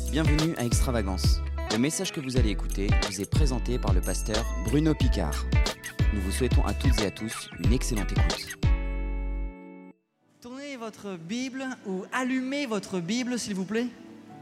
Bienvenue à Extravagance. Le message que vous allez écouter vous est présenté par le pasteur Bruno Picard. Nous vous souhaitons à toutes et à tous une excellente écoute. Tournez votre Bible ou allumez votre Bible, s'il vous plaît,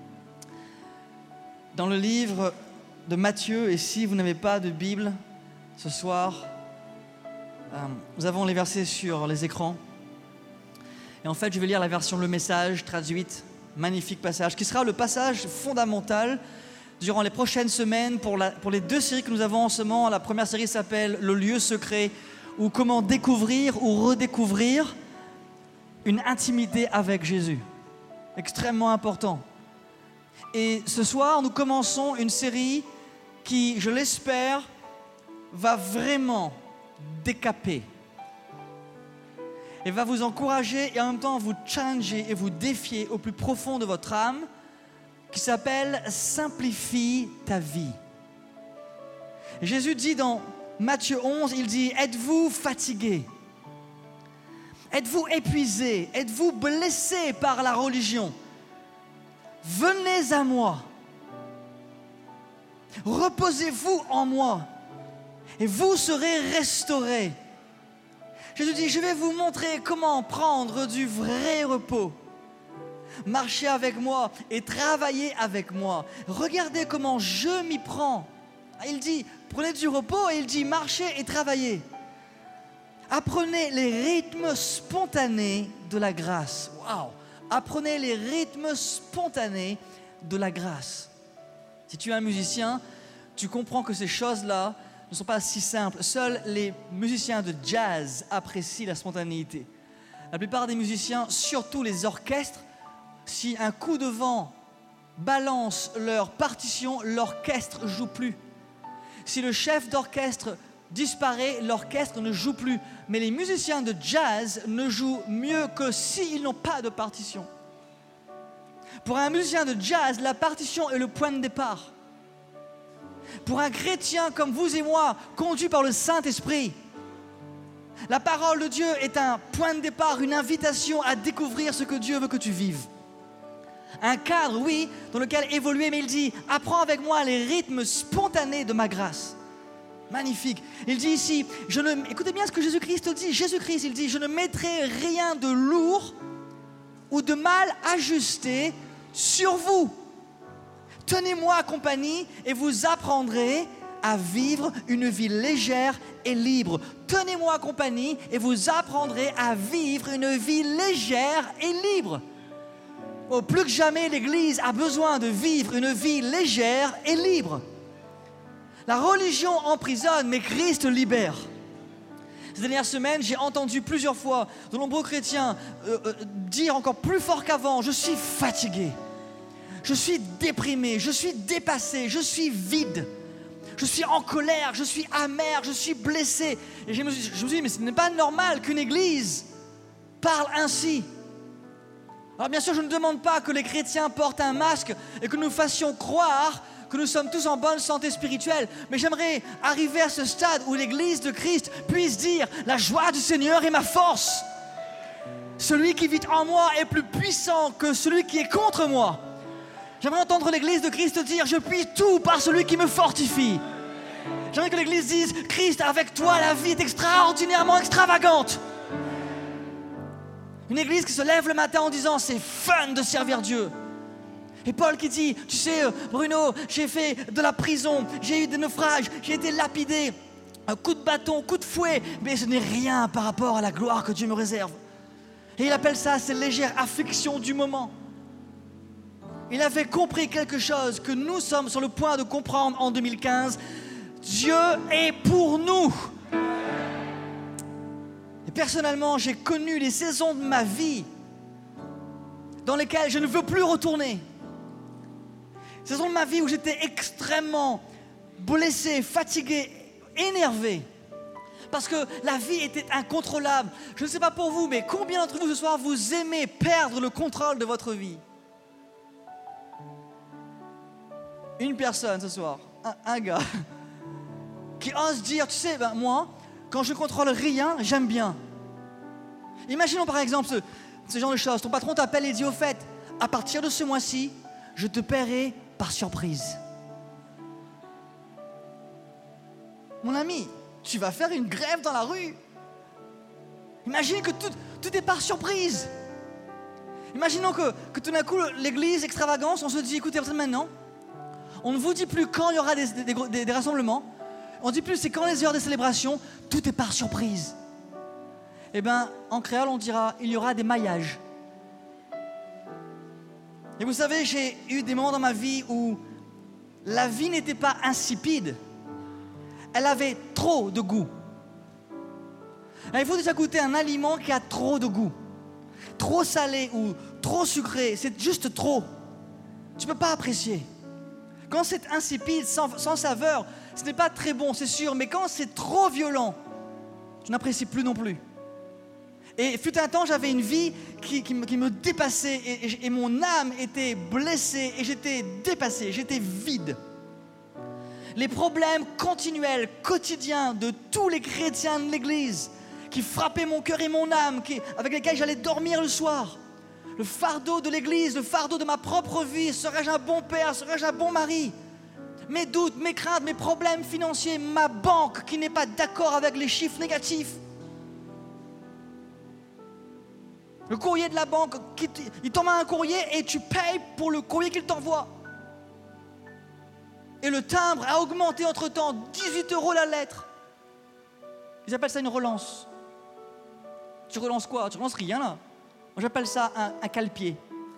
dans le livre de Matthieu. Et si vous n'avez pas de Bible ce soir, nous avons les versets sur les écrans. Et en fait, je vais lire la version Le Message traduite, magnifique passage, qui sera le passage fondamental durant les prochaines semaines pour les deux séries que nous avons en ce moment. La première série s'appelle Le lieu secret, ou comment découvrir ou redécouvrir une intimité avec Jésus. Extrêmement important. Et ce soir, nous commençons une série qui, je l'espère, va vraiment décaper et va vous encourager et en même temps vous challenger et vous défier au plus profond de votre âme, qui s'appelle « Simplifie ta vie ». Jésus dit dans Matthieu 11, il dit « Êtes-vous fatigué ? Êtes-vous épuisé ? Êtes-vous blessé par la religion ? Venez à moi. Reposez-vous en moi et vous serez restaurés. » Jésus dit, je vais vous montrer comment prendre du vrai repos. Marchez avec moi et travaillez avec moi. Regardez comment je m'y prends. Il dit, prenez du repos et il dit, marchez et travaillez. Apprenez les rythmes spontanés de la grâce. Waouh! Apprenez les rythmes spontanés de la grâce. Si tu es un musicien, tu comprends que ces choses-là ne sont pas si simples. Seuls les musiciens de jazz apprécient la spontanéité. La plupart des musiciens, surtout les orchestres, si un coup de vent balance leur partition, l'orchestre ne joue plus. Si le chef d'orchestre disparaît, l'orchestre ne joue plus. Mais les musiciens de jazz ne jouent mieux que s'ils n'ont pas de partition. Pour un musicien de jazz, la partition est le point de départ. Pour un chrétien comme vous et moi, conduit par le Saint-Esprit, la parole de Dieu est un point de départ, une invitation à découvrir ce que Dieu veut que tu vives. Un cadre, oui, dans lequel évoluer, mais il dit, apprends avec moi les rythmes spontanés de ma grâce. Magnifique. Il dit ici, écoutez bien ce que Jésus-Christ dit. Jésus-Christ, il dit, je ne mettrai rien de lourd ou de mal ajusté sur vous. Tenez-moi compagnie et vous apprendrez à vivre une vie légère et libre. Tenez-moi compagnie et vous apprendrez à vivre une vie légère et libre. Oh, plus que jamais, l'Église a besoin de vivre une vie légère et libre. La religion emprisonne, mais Christ libère. Ces dernières semaines, j'ai entendu plusieurs fois de nombreux chrétiens dire encore plus fort qu'avant, je suis fatigué. Je suis déprimé, je suis dépassé, je suis vide, je suis en colère, je suis amer, je suis blessé. Et je me suis dit, mais ce n'est pas normal qu'une église parle ainsi. Alors bien sûr, je ne demande pas que les chrétiens portent un masque et que nous fassions croire que nous sommes tous en bonne santé spirituelle. Mais j'aimerais arriver à ce stade où l'église de Christ puisse dire, la joie du Seigneur est ma force. Celui qui vit en moi est plus puissant que celui qui est contre moi. J'aimerais entendre l'église de Christ dire « Je puis tout par celui qui me fortifie ». J'aimerais que l'église dise « Christ, avec toi, la vie est extraordinairement extravagante ». Une église qui se lève le matin en disant « C'est fun de servir Dieu ». Et Paul qui dit « Tu sais, Bruno, j'ai fait de la prison, j'ai eu des naufrages, j'ai été lapidé, un coup de bâton, coup de fouet, mais ce n'est rien par rapport à la gloire que Dieu me réserve. » Et il appelle ça ces légères afflictions du moment. Il avait compris quelque chose que nous sommes sur le point de comprendre en 2015. Dieu est pour nous. Et personnellement, j'ai connu les saisons de ma vie dans lesquelles je ne veux plus retourner. Saisons de ma vie où j'étais extrêmement blessé, fatigué, énervé. Parce que la vie était incontrôlable. Je ne sais pas pour vous, mais combien d'entre vous ce soir, vous aimez perdre le contrôle de votre vie ? Une personne ce soir, un gars, qui ose dire, tu sais, moi, quand je contrôle rien, j'aime bien. Imaginons par exemple ce genre de choses. Ton patron t'appelle et dit, au fait, à partir de ce mois-ci, je te paierai par surprise. Mon ami, tu vas faire une grève dans la rue. Imagine que tout est par surprise. Imaginons que tout d'un coup, l'église extravagance, on se dit, écoutez, maintenant, on ne vous dit plus quand il y aura des rassemblements, on ne dit plus c'est quand les heures des célébrations, tout est par surprise. Eh bien, en créole, on dira, il y aura des maillages. Et vous savez, j'ai eu des moments dans ma vie où la vie n'était pas insipide, elle avait trop de goût. Il faut déjà goûter un aliment qui a trop de goût. Trop salé ou trop sucré, c'est juste trop. Tu ne peux pas apprécier. Quand c'est insipide, sans saveur, ce n'est pas très bon, c'est sûr. Mais quand c'est trop violent, tu n'apprécies plus non plus. Et fut un temps, j'avais une vie qui me dépassait et mon âme était blessée et j'étais dépassé, j'étais vide. Les problèmes continuels, quotidiens de tous les chrétiens de l'Église qui frappaient mon cœur et mon âme, avec lesquels j'allais dormir le soir. Le fardeau de l'Église, le fardeau de ma propre vie. Serais-je un bon père? Serais-je un bon mari? Mes doutes, mes craintes, mes problèmes financiers, ma banque qui n'est pas d'accord avec les chiffres négatifs. Le courrier de la banque, il t'envoie un courrier et tu payes pour le courrier qu'il t'envoie. Et le timbre a augmenté entre-temps, 18 € la lettre. Ils appellent ça une relance. Tu relances quoi? Tu relances rien là. Moi j'appelle ça un cale-pied.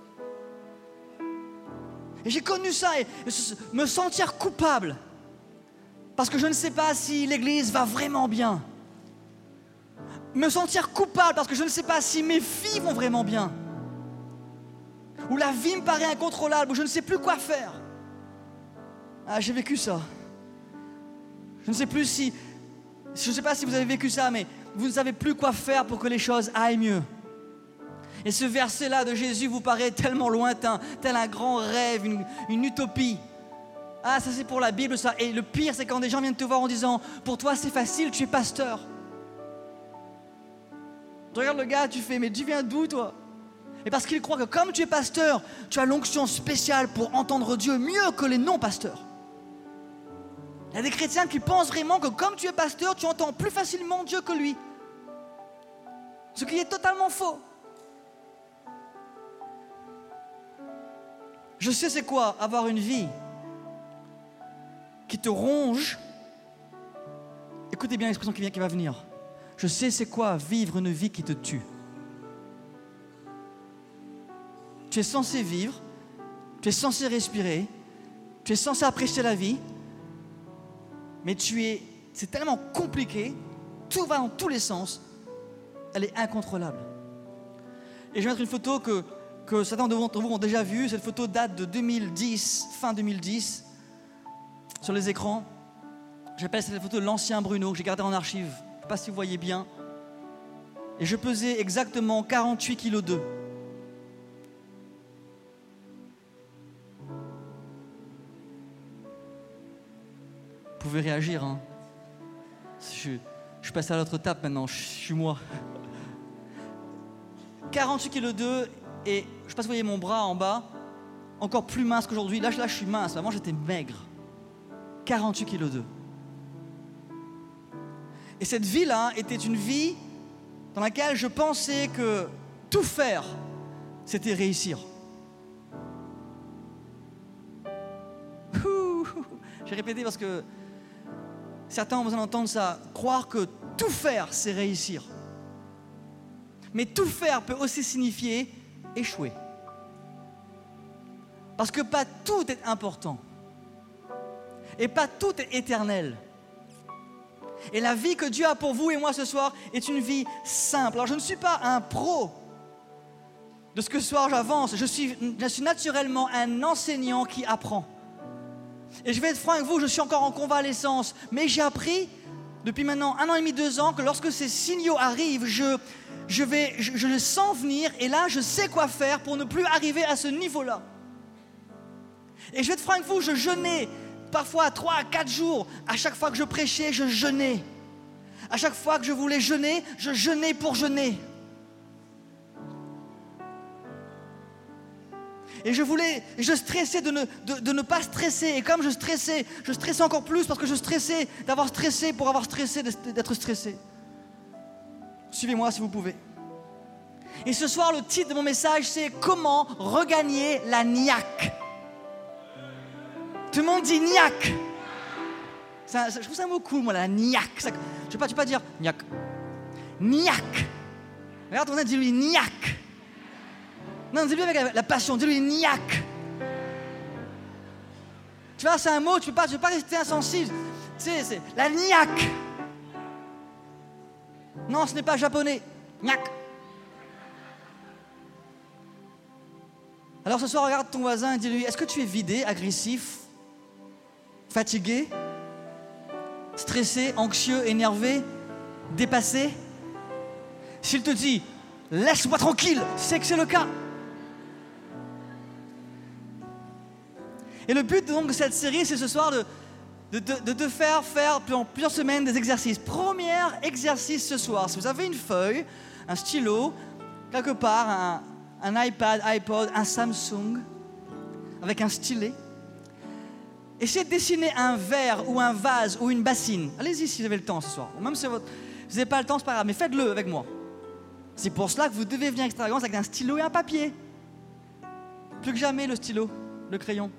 Et j'ai connu ça et me sentir coupable. Parce que je ne sais pas si l'église va vraiment bien. Me sentir coupable parce que je ne sais pas si mes filles vont vraiment bien. Ou la vie me paraît incontrôlable, ou je ne sais plus quoi faire. Ah, j'ai vécu ça. Je ne sais pas si vous avez vécu ça, mais vous ne savez plus quoi faire pour que les choses aillent mieux. Et ce verset-là de Jésus vous paraît tellement lointain, tel un grand rêve, une utopie. Ah, ça c'est pour la Bible ça. Et le pire, c'est quand des gens viennent te voir en disant, pour toi c'est facile, tu es pasteur. Tu regardes le gars, tu fais, mais tu viens d'où toi? Et parce qu'il croit que comme tu es pasteur, tu as l'onction spéciale pour entendre Dieu mieux que les non-pasteurs. Il y a des chrétiens qui pensent vraiment que comme tu es pasteur, tu entends plus facilement Dieu que lui. Ce qui est totalement faux. Je sais c'est quoi avoir une vie qui te ronge. Écoutez bien l'expression qui va venir. Je sais c'est quoi vivre une vie qui te tue. Tu es censé vivre, tu es censé respirer, tu es censé apprécier la vie, mais c'est tellement compliqué, tout va dans tous les sens, elle est incontrôlable. Et je vais mettre une photo que certains d'entre vous ont déjà vue. Cette photo date de 2010, fin 2010, sur les écrans. J'appelle cette photo l'ancien Bruno, que j'ai gardé en archive. Je ne sais pas si vous voyez bien. Et je pesais exactement 48,2 kg. Vous pouvez réagir, hein. Je passe à l'autre table maintenant, je suis moi. 48,2 kg et je ne sais pas si vous voyez mon bras en bas, encore plus mince qu'aujourd'hui. Là je suis mince, avant j'étais maigre. 48,2 kg. Et cette vie-là était une vie dans laquelle je pensais que tout faire, c'était réussir. J'ai répété parce que certains ont besoin d'entendre ça. Croire que tout faire, c'est réussir. Mais tout faire peut aussi signifier échouer. Parce que pas tout est important. Et pas tout est éternel. Et la vie que Dieu a pour vous et moi ce soir est une vie simple. Alors je ne suis pas un pro de ce que ce soir j'avance. Je suis naturellement un enseignant qui apprend. Et je vais être franc avec vous, je suis encore en convalescence. Mais j'ai appris depuis maintenant 1 an et demi, 2 ans que lorsque ces signaux arrivent, je les sens venir et là je sais quoi faire pour ne plus arriver à ce niveau-là. Et je vais être franc avec vous, je jeûnais parfois 3 à 4 jours. À chaque fois que je prêchais, je jeûnais. À chaque fois que je voulais jeûner, je jeûnais pour jeûner. Et je stressais de ne pas stresser. Et comme je stressais encore plus parce que je stressais d'avoir stressé pour avoir stressé, d'être stressé. Suivez-moi si vous pouvez. Et ce soir, le titre de mon message, c'est « Comment regagner la niaque ». Tout le monde dit niaque. Je trouve ça un mot cool, moi, la niaque. Je ne vais pas dire niaque. Niaque. Regarde ton voisin, dis-lui niaque. Non, dis-lui avec la passion, dis-lui niaque. Tu vois, c'est un mot, tu ne peux pas rester insensible. C'est la niaque. Non, ce n'est pas japonais. Niaque. Alors ce soir, regarde ton voisin et dis-lui, est-ce que tu es vidé, agressif, fatigué, stressé, anxieux, énervé, dépassé? S'il te dit, laisse-moi tranquille, c'est que c'est le cas. Et le but donc de cette série, c'est ce soir de te faire pendant plusieurs semaines des exercices. Premier exercice ce soir, si vous avez une feuille, un stylo, quelque part, un iPad, iPod, un Samsung, avec un stylet, essayez de dessiner un verre ou un vase ou une bassine. Allez-y si vous avez le temps ce soir. Ou même si vous n'avez pas le temps, c'est pas grave, mais faites-le avec moi. C'est pour cela que vous devez venir extravagance avec un stylo et un papier. Plus que jamais le stylo, le crayon.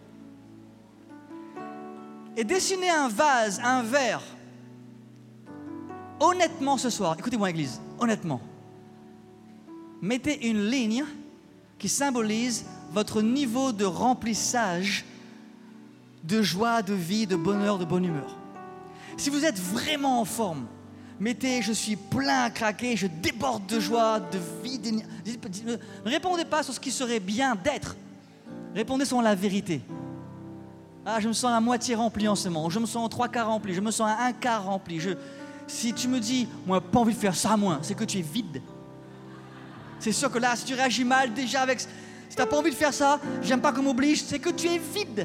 Et dessinez un vase, un verre. Honnêtement ce soir, écoutez-moi Église, honnêtement. Mettez une ligne qui symbolise votre niveau de remplissage de joie, de vie, de bonheur, de bonne humeur. Si vous êtes vraiment en forme, mettez « je suis plein à craquer, je déborde de joie, de vie ». Ne répondez pas sur ce qui serait bien d'être. Répondez sur la vérité. Ah, je me sens à moitié rempli en ce moment, je me sens à 3/4 rempli, je me sens à 1/4 rempli. Si tu me dis « moi, pas envie de faire ça, moi », c'est que tu es vide. C'est sûr que là, si tu réagis mal déjà avec... Si tu n'as pas envie de faire ça, j'aime pas qu'on m'oblige, c'est que tu es vide.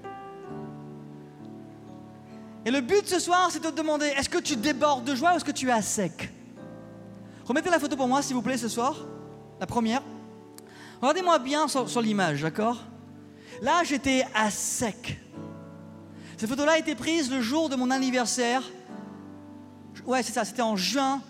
Et le but ce soir, c'est de te demander, est-ce que tu débordes de joie ou est-ce que tu es à sec? Remettez la photo pour moi, s'il vous plaît, ce soir. La première. Regardez-moi bien sur l'image, d'accord? Là, j'étais à sec. Cette photo-là a été prise le jour de mon anniversaire. Ouais, c'est ça, c'était en juin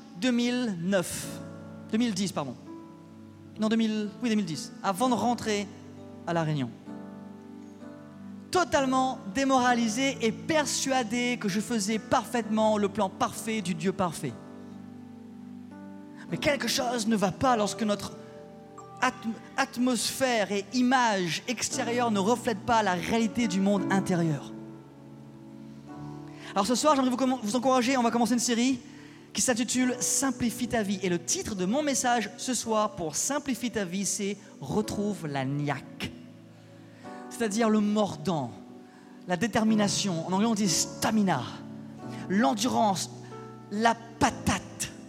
2010, pardon. Non, 2010, avant de rentrer à La Réunion. Totalement démoralisé et persuadé que je faisais parfaitement le plan parfait du Dieu parfait. Mais quelque chose ne va pas lorsque notre atmosphère et image extérieure ne reflètent pas la réalité du monde intérieur. Alors ce soir, j'aimerais vous encourager, on va commencer une série qui s'intitule « Simplifie ta vie ». Et le titre de mon message ce soir pour « Simplifie ta vie », c'est « Retrouve la niaque ». C'est-à-dire le mordant, la détermination, en anglais on dit « stamina », l'endurance, la patate.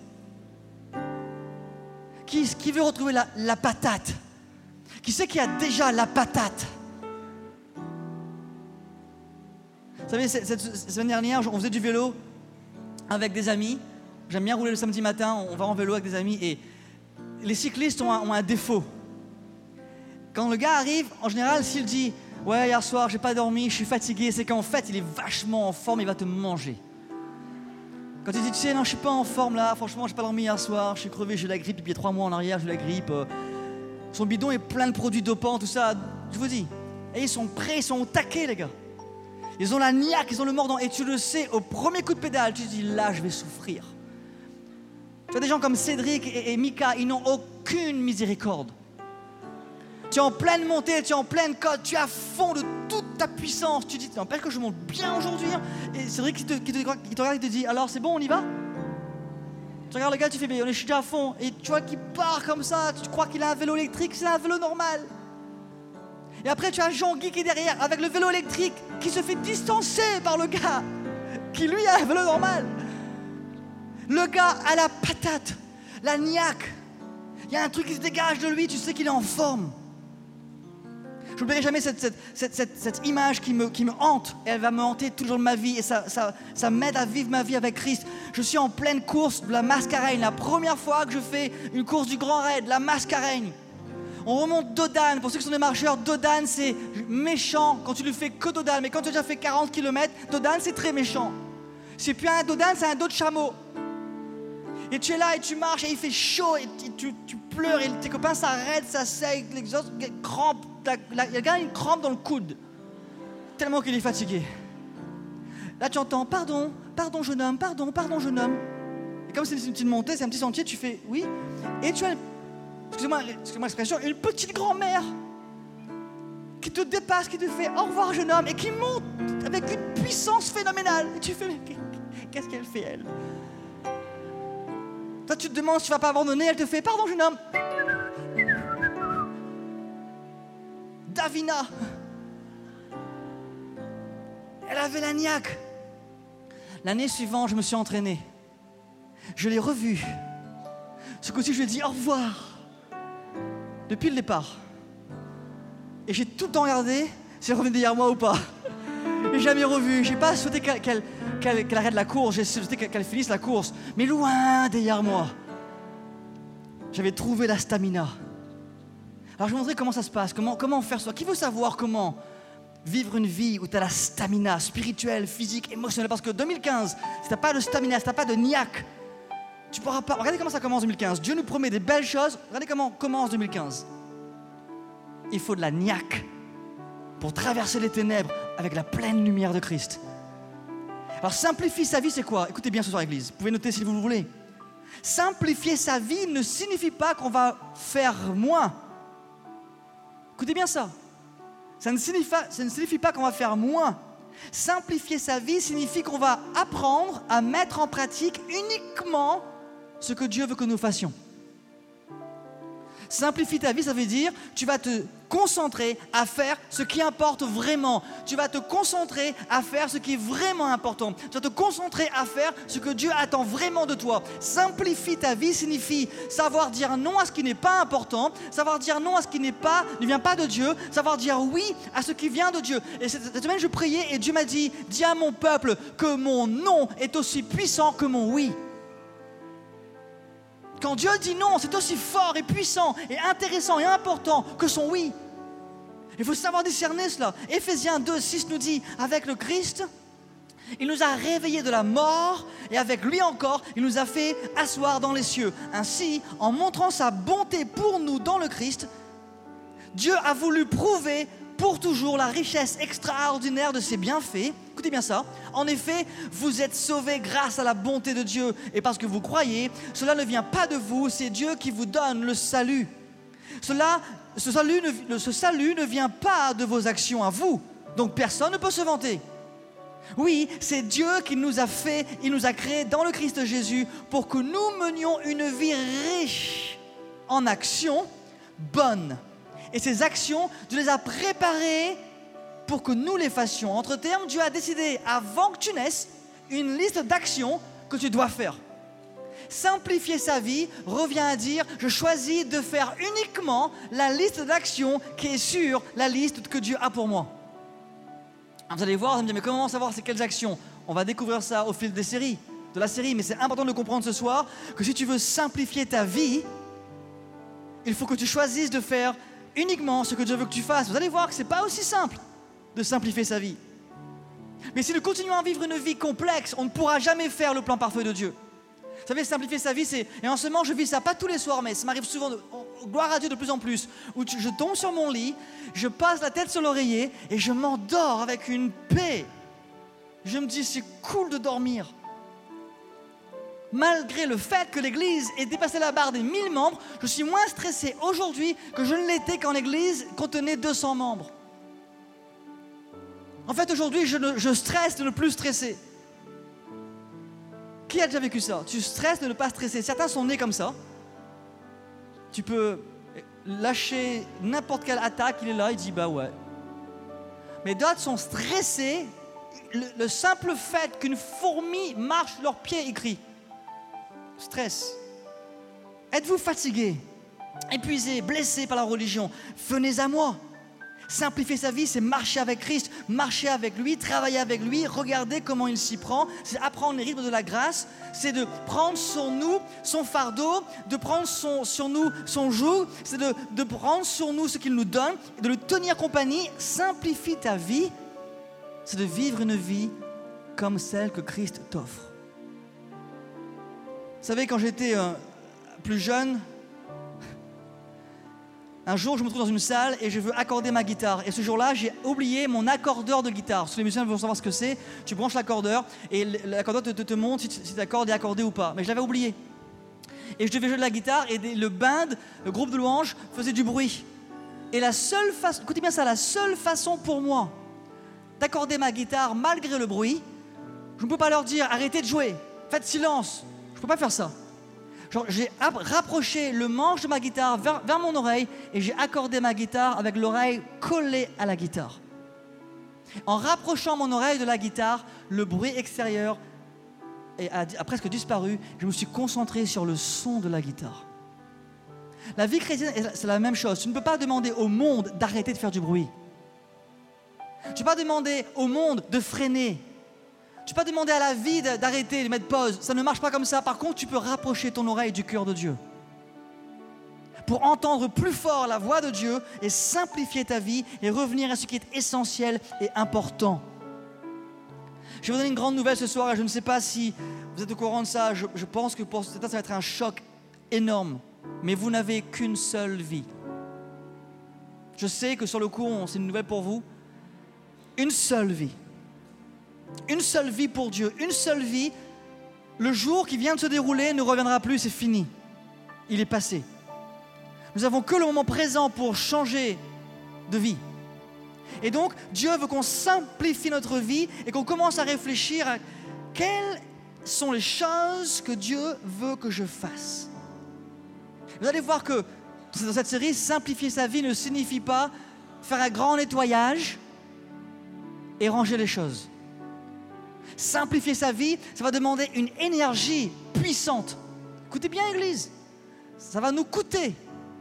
Qui veut retrouver la patate? Qui sait qu'il y a déjà la patate? Vous savez, cette semaine dernière, on faisait du vélo avec des amis. J'aime bien rouler le samedi matin, on va en vélo avec des amis. Et les cyclistes ont un défaut. Quand le gars arrive, en général, s'il dit « Ouais, hier soir, j'ai pas dormi, je suis fatigué », c'est qu'en fait, il est vachement en forme, il va te manger. Quand il dit « Tu sais, non, je suis pas en forme là, franchement, j'ai pas dormi hier soir, je suis crevé, j'ai la grippe, depuis 3 mois en arrière, j'ai la grippe. » Son bidon est plein de produits dopants, tout ça, je vous dis. Et ils sont prêts, ils sont au taquet, les gars. Ils ont la niaque, ils ont le mordant. Et tu le sais, au premier coup de pédale, tu te dis « Là, je vais souffrir. » Tu as des gens comme Cédric et Mika, ils n'ont aucune miséricorde. Tu es en pleine montée, tu es en pleine côte, tu es à fond de toute ta puissance. Tu dis, n'empêche que je monte bien aujourd'hui. Et Cédric qui te regarde, il te dit, alors c'est bon, on y va? Tu regardes le gars, tu fais, mais je suis déjà à fond. Et tu vois qu'il part comme ça, tu crois qu'il a un vélo électrique, c'est un vélo normal. Et après, tu as Jean-Guy qui est derrière, avec le vélo électrique, qui se fait distancer par le gars, qui lui a un vélo normal. Le gars a la patate, la niaque. Il y a un truc qui se dégage de lui, tu sais qu'il est en forme. Je n'oublierai jamais cette image qui me hante. Et elle va me hanter tout le jour de ma vie. Et ça m'aide à vivre ma vie avec Christ. Je suis en pleine course de la Mascareigne. La première fois que je fais une course du Grand Raid, la Mascareigne. On remonte Dodane. Pour ceux qui sont des marcheurs, Dodane, c'est méchant quand tu ne fais que Dodane. Mais quand tu as déjà fait 40 km, Dodane, c'est très méchant. C'est plus un Dodane, c'est un dos de chameau. Et tu es là et tu marches et il fait chaud et tu pleures et tes copains s'arrêtent, ça saigne, les autres crampent. Il y a le gars une crampe dans le coude. Tellement qu'il est fatigué. Là, tu entends, pardon jeune homme, pardon jeune homme. Et comme c'est une petite montée, c'est un petit sentier, tu fais oui. Et tu as, excusez-moi l'expression, une petite grand-mère qui te dépasse, qui te fait au revoir jeune homme et qui monte avec une puissance phénoménale. Et tu fais, mais qu'est-ce qu'elle fait elle? Toi tu te demandes si tu vas pas abandonner, elle te fait pardon jeune homme. Davina, elle avait la niaque. L'année suivante, je me suis entraîné. Je l'ai revue. Ce coup-ci, je lui ai dit au revoir. Depuis le départ. Et j'ai tout le temps regardé si elle revenait derrière moi ou pas. Et jamais revu. J'ai pas souhaité qu'elle arrête la course. J'ai souhaité qu'elle finisse la course. Mais loin derrière moi. J'avais trouvé la stamina. Alors je vais vous montrer comment ça se passe. Comment faire ça. Qui veut savoir comment vivre une vie où tu as la stamina spirituelle, physique, émotionnelle? Parce que 2015, si tu n'as pas de stamina, si tu n'as pas de niaque, tu pourras pas. Regardez comment ça commence 2015. Dieu nous promet des belles choses. Regardez comment commence 2015. Il faut de la niaque pour traverser les ténèbres avec la pleine lumière de Christ. Alors simplifier sa vie, c'est quoi? Écoutez bien ce soir, Église. Vous pouvez noter si vous le voulez. Simplifier sa vie ne signifie pas qu'on va faire moins. Écoutez bien ça. Ça ne signifie pas qu'on va faire moins. Simplifier sa vie signifie qu'on va apprendre à mettre en pratique uniquement ce que Dieu veut que nous fassions. Simplifier ta vie, ça veut dire tu vas te concentrer à faire ce qui importe vraiment. Tu vas te concentrer à faire ce qui est vraiment important. Tu vas te concentrer à faire ce que Dieu attend vraiment de toi. Simplifier ta vie signifie savoir dire non à ce qui n'est pas important, savoir dire non à ce qui ne vient pas de Dieu, savoir dire oui à ce qui vient de Dieu. Et cette semaine, je priais et Dieu m'a dit, dis à mon peuple que mon non est aussi puissant que mon oui. Quand Dieu dit non, c'est aussi fort et puissant et intéressant et important que son oui. Il faut savoir discerner cela. Éphésiens 2:6 nous dit, avec le Christ, il nous a réveillés de la mort et avec lui encore, il nous a fait asseoir dans les cieux. Ainsi, en montrant sa bonté pour nous dans le Christ, Dieu a voulu prouver pour toujours la richesse extraordinaire de ses bienfaits. Écoutez bien ça. En effet, vous êtes sauvés grâce à la bonté de Dieu. Et parce que vous croyez, cela ne vient pas de vous, c'est Dieu qui vous donne le salut. Ce salut ne vient pas de vos actions à vous. Donc personne ne peut se vanter. Oui, c'est Dieu qui nous a fait, il nous a créés dans le Christ Jésus pour que nous menions une vie riche en actions bonnes. Et ces actions, Dieu les a préparées pour que nous les fassions. Entre termes, Dieu a décidé, avant que tu naisses, une liste d'actions que tu dois faire. Simplifier sa vie revient à dire, je choisis de faire uniquement la liste d'actions qui est sur la liste que Dieu a pour moi. Alors vous allez voir, vous allez me dire, mais comment savoir c'est quelles actions? On va découvrir ça au fil de la série, mais c'est important de comprendre ce soir que si tu veux simplifier ta vie, il faut que tu choisisses de faire uniquement ce que Dieu veut que tu fasses. Vous allez voir que ce n'est pas aussi simple de simplifier sa vie. Mais si nous continuons à vivre une vie complexe, on ne pourra jamais faire le plan parfait de Dieu. Vous savez, simplifier sa vie, c'est... Et en ce moment, je vis ça, pas tous les soirs, mais ça m'arrive souvent, gloire à Dieu de plus en plus, où je tombe sur mon lit, je passe la tête sur l'oreiller et je m'endors avec une paix. Je me dis, c'est cool de dormir. Malgré le fait que l'Église ait dépassé la barre des 1000 membres, je suis moins stressé aujourd'hui que je ne l'étais quand l'Église contenait 200 membres. En fait, aujourd'hui, je stresse de ne plus stresser. Qui a déjà vécu ça? Tu stresses de ne pas stresser. Certains sont nés comme ça. Tu peux lâcher n'importe quelle attaque, il est là, il dit bah ouais. Mais d'autres sont stressés. Le simple fait qu'une fourmi marche sur leurs pieds, il crie. Stress. Êtes-vous fatigué, épuisé, blessé par la religion? Venez à moi. Simplifier sa vie, c'est marcher avec Christ, marcher avec lui, travailler avec lui, regarder comment il s'y prend. C'est apprendre les rythmes de la grâce, c'est de prendre sur nous son fardeau, de prendre sur nous son joug, c'est de prendre sur nous ce qu'il nous donne, et de le tenir compagnie. Simplifie ta vie, c'est de vivre une vie comme celle que Christ t'offre. Vous savez, quand j'étais plus jeune, un jour, je me trouve dans une salle et je veux accorder ma guitare. Et ce jour-là, j'ai oublié mon accordeur de guitare. Si les musiciens veulent savoir ce que c'est, tu branches l'accordeur et l'accordeur te montre si l'accord est accordé ou pas. Mais je l'avais oublié. Et je devais jouer de la guitare et le band, le groupe de louanges, faisait du bruit. Et la seule façon, écoutez bien ça, la seule façon pour moi d'accorder ma guitare malgré le bruit, je ne peux pas leur dire arrêtez de jouer, faites silence. Je ne peux pas faire ça. J'ai rapproché le manche de ma guitare vers mon oreille et j'ai accordé ma guitare avec l'oreille collée à la guitare. En rapprochant mon oreille de la guitare, le bruit extérieur a presque disparu. Je me suis concentré sur le son de la guitare. La vie chrétienne, c'est la même chose. Tu ne peux pas demander au monde d'arrêter de faire du bruit. Tu ne peux pas demander au monde de freiner. Tu ne peux pas demander à la vie d'arrêter, de mettre pause. Ça ne marche pas comme ça. Par contre, tu peux rapprocher ton oreille du cœur de Dieu pour entendre plus fort la voix de Dieu et simplifier ta vie et revenir à ce qui est essentiel et important. Je vais vous donner une grande nouvelle ce soir et je ne sais pas si vous êtes au courant de ça. Je pense que pour certains, ça va être un choc énorme. Mais vous n'avez qu'une seule vie. Je sais que sur le coup, c'est une nouvelle pour vous. Une seule vie. Une seule vie pour Dieu, une seule vie. Le jour qui vient de se dérouler ne reviendra plus, c'est fini. Il est passé. Nous n'avons que le moment présent pour changer de vie. Et donc, Dieu veut qu'on simplifie notre vie et qu'on commence à réfléchir à quelles sont les choses que Dieu veut que je fasse. Vous allez voir que dans cette série, simplifier sa vie ne signifie pas faire un grand nettoyage et ranger les choses. Simplifier sa vie, ça va demander une énergie puissante. Écoutez bien, Église, ça va nous coûter.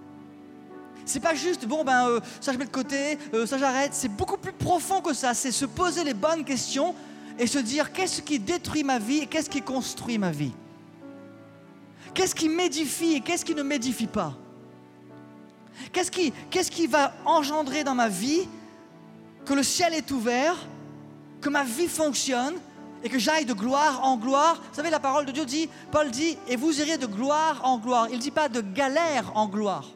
C'est pas juste, ça je mets de côté, ça j'arrête. C'est beaucoup plus profond que ça. C'est se poser les bonnes questions et se dire qu'est-ce qui détruit ma vie et qu'est-ce qui construit ma vie. Qu'est-ce qui m'édifie et qu'est-ce qui ne m'édifie pas. Qu'est-ce qui va engendrer dans ma vie que le ciel est ouvert, que ma vie fonctionne et que j'aille de gloire en gloire. Vous savez, la parole de Dieu dit, Paul dit, et vous irez de gloire en gloire. Il ne dit pas de galère en gloire.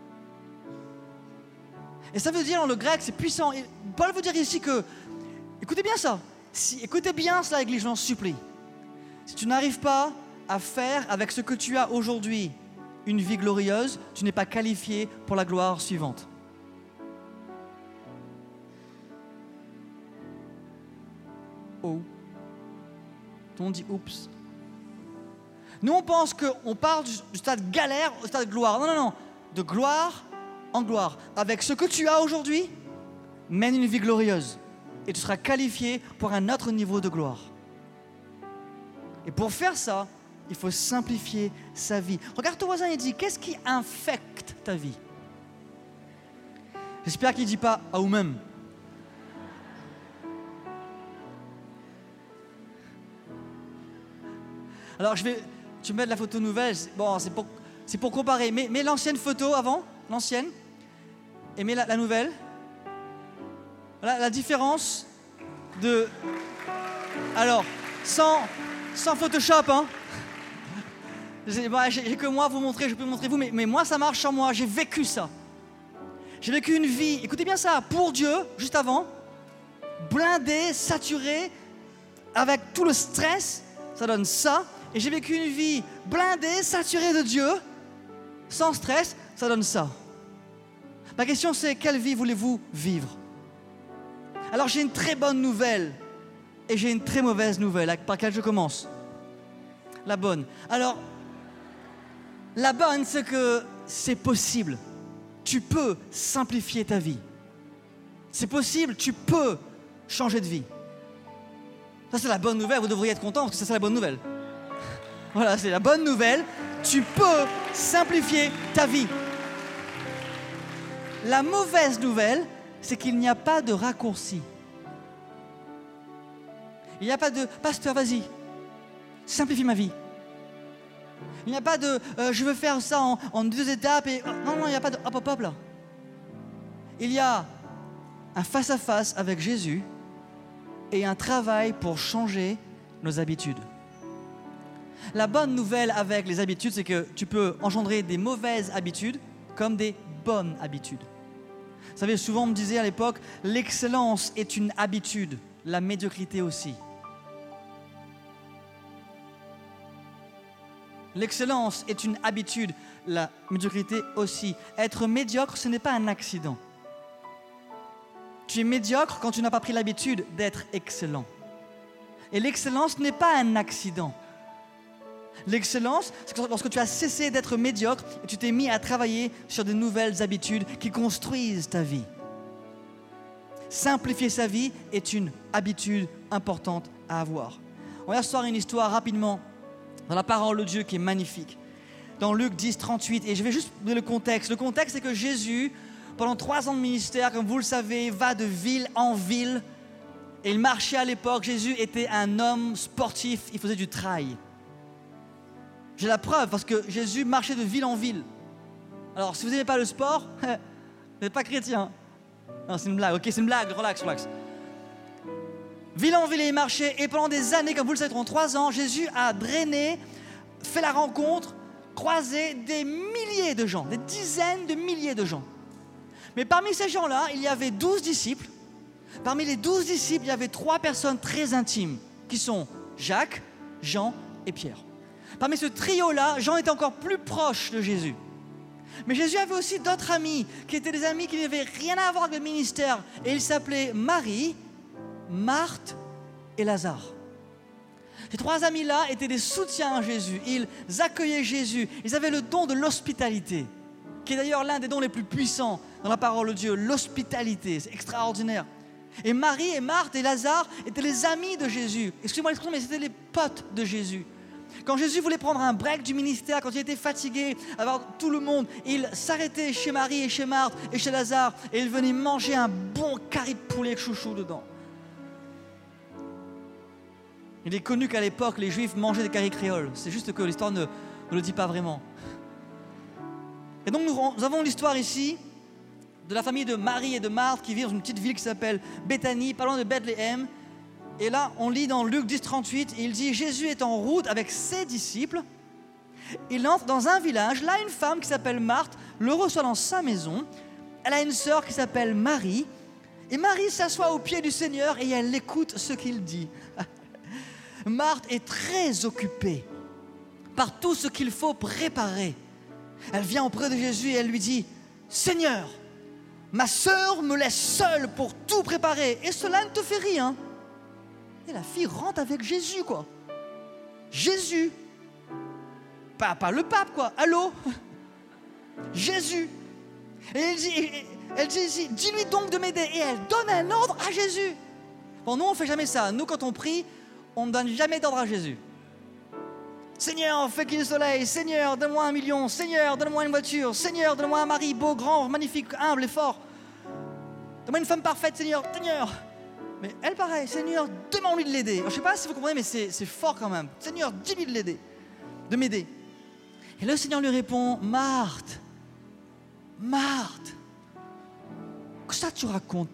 Et ça veut dire, dans le grec, c'est puissant. Et Paul veut dire ici que, écoutez bien ça, écoutez bien cela, Église, j'en supplie. Si tu n'arrives pas à faire avec ce que tu as aujourd'hui une vie glorieuse, tu n'es pas qualifié pour la gloire suivante. Oh. Tout le monde dit oups. Nous, on pense qu'on part du stade galère au stade gloire. Non. De gloire en gloire. Avec ce que tu as aujourd'hui, mène une vie glorieuse. Et tu seras qualifié pour un autre niveau de gloire. Et pour faire ça, il faut simplifier sa vie. Regarde ton voisin et dis, qu'est-ce qui infecte ta vie? J'espère qu'il ne dit pas à vous-même. Alors tu me mets de la photo nouvelle, c'est pour comparer. Mets l'ancienne photo avant, l'ancienne, et mets la nouvelle. Voilà la différence de... Alors, sans Photoshop, hein. J'ai que moi à vous montrer, je peux vous montrer vous, mais moi ça marche sur moi, j'ai vécu ça. J'ai vécu une vie, écoutez bien ça, pour Dieu, juste avant, blindé, saturé, avec tout le stress, ça donne ça. Et j'ai vécu une vie blindée, saturée de Dieu, sans stress, ça donne ça. Ma question c'est, quelle vie voulez-vous vivre? Alors j'ai une très bonne nouvelle et j'ai une très mauvaise nouvelle. Par laquelle je commence? La bonne. Alors, la bonne, c'est que c'est possible. Tu peux simplifier ta vie. C'est possible, tu peux changer de vie. Ça c'est la bonne nouvelle, vous devriez être content parce que ça c'est la bonne nouvelle. Voilà, c'est la bonne nouvelle. Tu peux simplifier ta vie. La mauvaise nouvelle, c'est qu'il n'y a pas de raccourci. Il n'y a pas de « pasteur, vas-y, simplifie ma vie ». Il n'y a pas de je veux faire ça en 2 étapes et non, il n'y a pas de hop là. Il y a un face-à-face avec Jésus et un travail pour changer nos habitudes. La bonne nouvelle avec les habitudes, c'est que tu peux engendrer des mauvaises habitudes comme des bonnes habitudes. Vous savez, souvent on me disait à l'époque, l'excellence est une habitude, la médiocrité aussi. L'excellence est une habitude, la médiocrité aussi. Être médiocre, ce n'est pas un accident. Tu es médiocre quand tu n'as pas pris l'habitude d'être excellent. Et l'excellence n'est pas un accident. L'excellence, c'est lorsque tu as cessé d'être médiocre et tu t'es mis à travailler sur de nouvelles habitudes qui construisent ta vie. Simplifier sa vie est une habitude importante à avoir. On va ce soir une histoire rapidement dans la parole de Dieu qui est magnifique. Dans Luc 10, 38, et je vais juste donner le contexte. Le contexte, c'est que Jésus, pendant 3 ans de ministère, comme vous le savez, va de ville en ville. Et il marchait à l'époque. Jésus était un homme sportif, il faisait du trail. J'ai la preuve parce que Jésus marchait de ville en ville. Alors, si vous n'aimez pas le sport, vous n'êtes pas chrétien. Non, c'est une blague, ok, c'est une blague, relax. Ville en ville, il marchait, et pendant des années, comme vous le savez, pendant 3 ans, Jésus a drainé, fait la rencontre, croisé des milliers de gens, des dizaines de milliers de gens. Mais parmi ces gens-là, il y avait 12 disciples. Parmi les 12 disciples, il y avait 3 personnes très intimes, qui sont Jacques, Jean et Pierre. Parmi ce trio-là, Jean était encore plus proche de Jésus. Mais Jésus avait aussi d'autres amis, qui étaient des amis qui n'avaient rien à voir avec le ministère. Et ils s'appelaient Marie, Marthe et Lazare. Ces 3 amis-là étaient des soutiens à Jésus. Ils accueillaient Jésus. Ils avaient le don de l'hospitalité, qui est d'ailleurs l'un des dons les plus puissants dans la parole de Dieu. L'hospitalité, c'est extraordinaire. Et Marie et Marthe et Lazare étaient les amis de Jésus. Excusez-moi l'expression, mais c'était les potes de Jésus. Quand Jésus voulait prendre un break du ministère, quand il était fatigué, avoir tout le monde, il s'arrêtait chez Marie et chez Marthe et chez Lazare et il venait manger un bon curry de poulet avec chouchou dedans. Il est connu qu'à l'époque, les Juifs mangeaient des currys créoles. C'est juste que l'histoire ne le dit pas vraiment. Et donc nous avons l'histoire ici de la famille de Marie et de Marthe qui vivent dans une petite ville qui s'appelle Béthanie, pas loin de Bethléem. Et là, on lit dans Luc 10, 38, il dit « Jésus est en route avec ses disciples. Il entre dans un village. Là, une femme qui s'appelle Marthe le reçoit dans sa maison. Elle a une sœur qui s'appelle Marie. Et Marie s'assoit au pied du Seigneur et elle écoute ce qu'il dit. » Marthe est très occupée par tout ce qu'il faut préparer. Elle vient auprès de Jésus et elle lui dit « Seigneur, ma sœur me laisse seule pour tout préparer et cela ne te fait rien. » Et la fille rentre avec Jésus, quoi. Jésus. Pas le pape, quoi. Allô? Jésus. Et elle dit, dis-lui donc de m'aider. Et elle donne un ordre à Jésus. Bon, nous, on ne fait jamais ça. Nous, quand on prie, on ne donne jamais d'ordre à Jésus. Seigneur, fais qu'il y ait le soleil. Seigneur, donne-moi 1 million. Seigneur, donne-moi une voiture. Seigneur, donne-moi un mari beau, grand, magnifique, humble et fort. Donne-moi une femme parfaite, Seigneur. Seigneur. Mais elle, pareil, Seigneur, demande-lui de l'aider. Alors, je ne sais pas si vous comprenez, mais c'est fort quand même. Seigneur, dis-lui de l'aider, de m'aider. Et le Seigneur lui répond, Marthe, qu'est-ce que tu racontes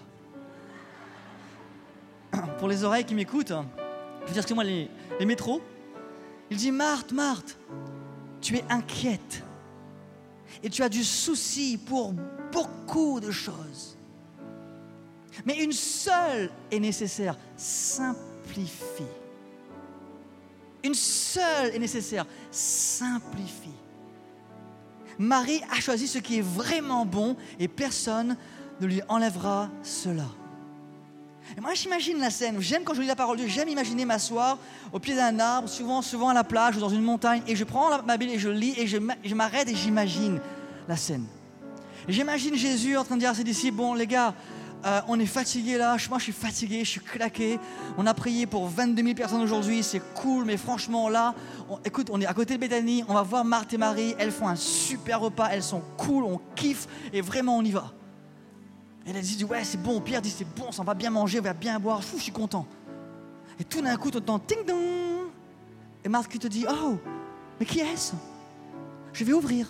là? Pour les oreilles qui m'écoutent, je veux dire, excusez-moi, les métros, il dit, Marthe, tu es inquiète et tu as du souci pour beaucoup de choses. Mais une seule est nécessaire, simplifie. Une seule est nécessaire, simplifie. Marie a choisi ce qui est vraiment bon et personne ne lui enlèvera cela. Et moi, j'imagine la scène. J'aime quand je lis la parole de Dieu, j'aime imaginer m'asseoir au pied d'un arbre, souvent à la plage ou dans une montagne, et je prends ma Bible et je lis et je m'arrête et j'imagine la scène. Et j'imagine Jésus en train de dire à ses disciples, bon les gars, on est fatigué là, moi je suis fatigué, je suis claqué. On a prié pour 22 000 personnes aujourd'hui, c'est cool, mais franchement là, écoute, on est à côté de Béthanie, on va voir Marthe et Marie, elles font un super repas, elles sont cool, on kiffe et vraiment on y va. Et elle dit, ouais, c'est bon. Pierre dit, c'est bon, ça va bien manger, on va bien boire. Je suis content. Et tout d'un coup, tu entends ting-dong. Et Marthe qui te dit, oh, mais qui est-ce? Je vais ouvrir.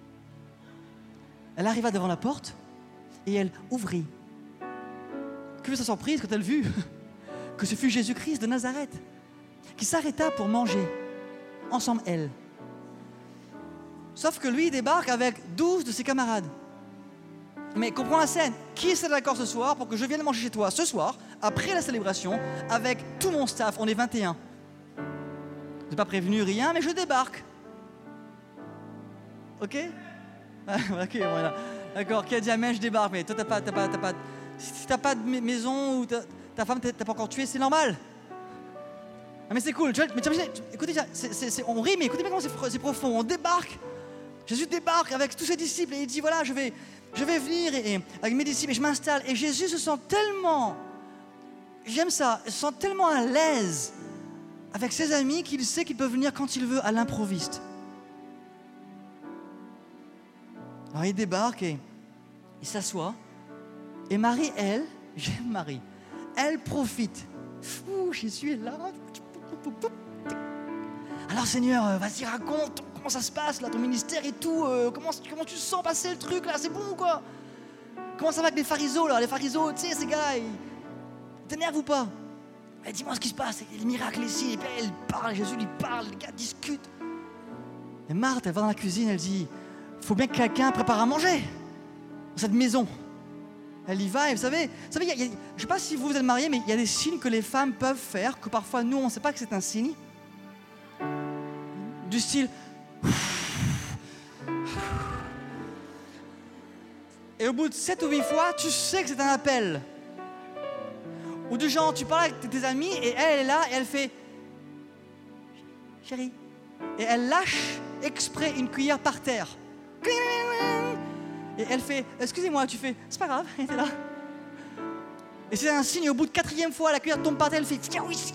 Elle arriva devant la porte et elle ouvrit. Que fut sa surprise quand elle vit que ce fut Jésus-Christ de Nazareth qui s'arrêta pour manger ensemble elle. Sauf que lui, il débarque avec 12 de ses camarades. Mais comprends la scène. Qui est d'accord ce soir pour que je vienne manger chez toi ce soir, après la célébration, avec tout mon staff? On est 21. Je n'ai pas prévenu rien, mais je débarque. Ok? Ok, voilà. D'accord, qui a dit amen, je débarque. Mais toi, si t'as pas de maison ou ta femme t'as pas encore tué, c'est normal. Ah, mais c'est cool. Mais écoutez, on rit, mais écoutez bien comment c'est profond. On débarque. Jésus débarque avec tous ses disciples et il dit voilà, je vais venir et avec mes disciples et je m'installe. Et Jésus se sent tellement, j'aime ça, il se sent tellement à l'aise avec ses amis qu'il sait qu'il peut venir quand il veut à l'improviste. Alors il débarque et il s'assoit. Et Marie, elle, j'aime Marie, elle profite. Ouh, Jésus est là. Alors Seigneur, vas-y, raconte comment ça se passe là, ton ministère et tout. Comment tu sens passer le truc là, c'est bon ou quoi? Comment ça va avec les phariseaux là? Les phariseaux, tu sais, ces gars, ils t'énervent ou pas? Dis-moi ce qui se passe, les miracles ici. Et puis elle parle, Jésus lui parle, les gars discutent. Et Marthe, elle va dans la cuisine, elle dit, il faut bien que quelqu'un prépare à manger dans cette maison. Elle y va et vous savez, je ne sais pas si vous êtes mariés, mais il y a des signes que les femmes peuvent faire, que parfois nous, on ne sait pas que c'est un signe. Du style... Et au bout de 7 ou 8 fois, tu sais que c'est un appel. Ou du genre, tu parles avec tes amis et elle est là et elle fait... Chérie. Et elle lâche exprès une cuillère par terre. Et elle fait, excusez-moi, tu fais, c'est pas grave, elle était là. Et c'est un signe, au bout de 4e fois, la cuillère tombe par terre, elle fait, viens ici.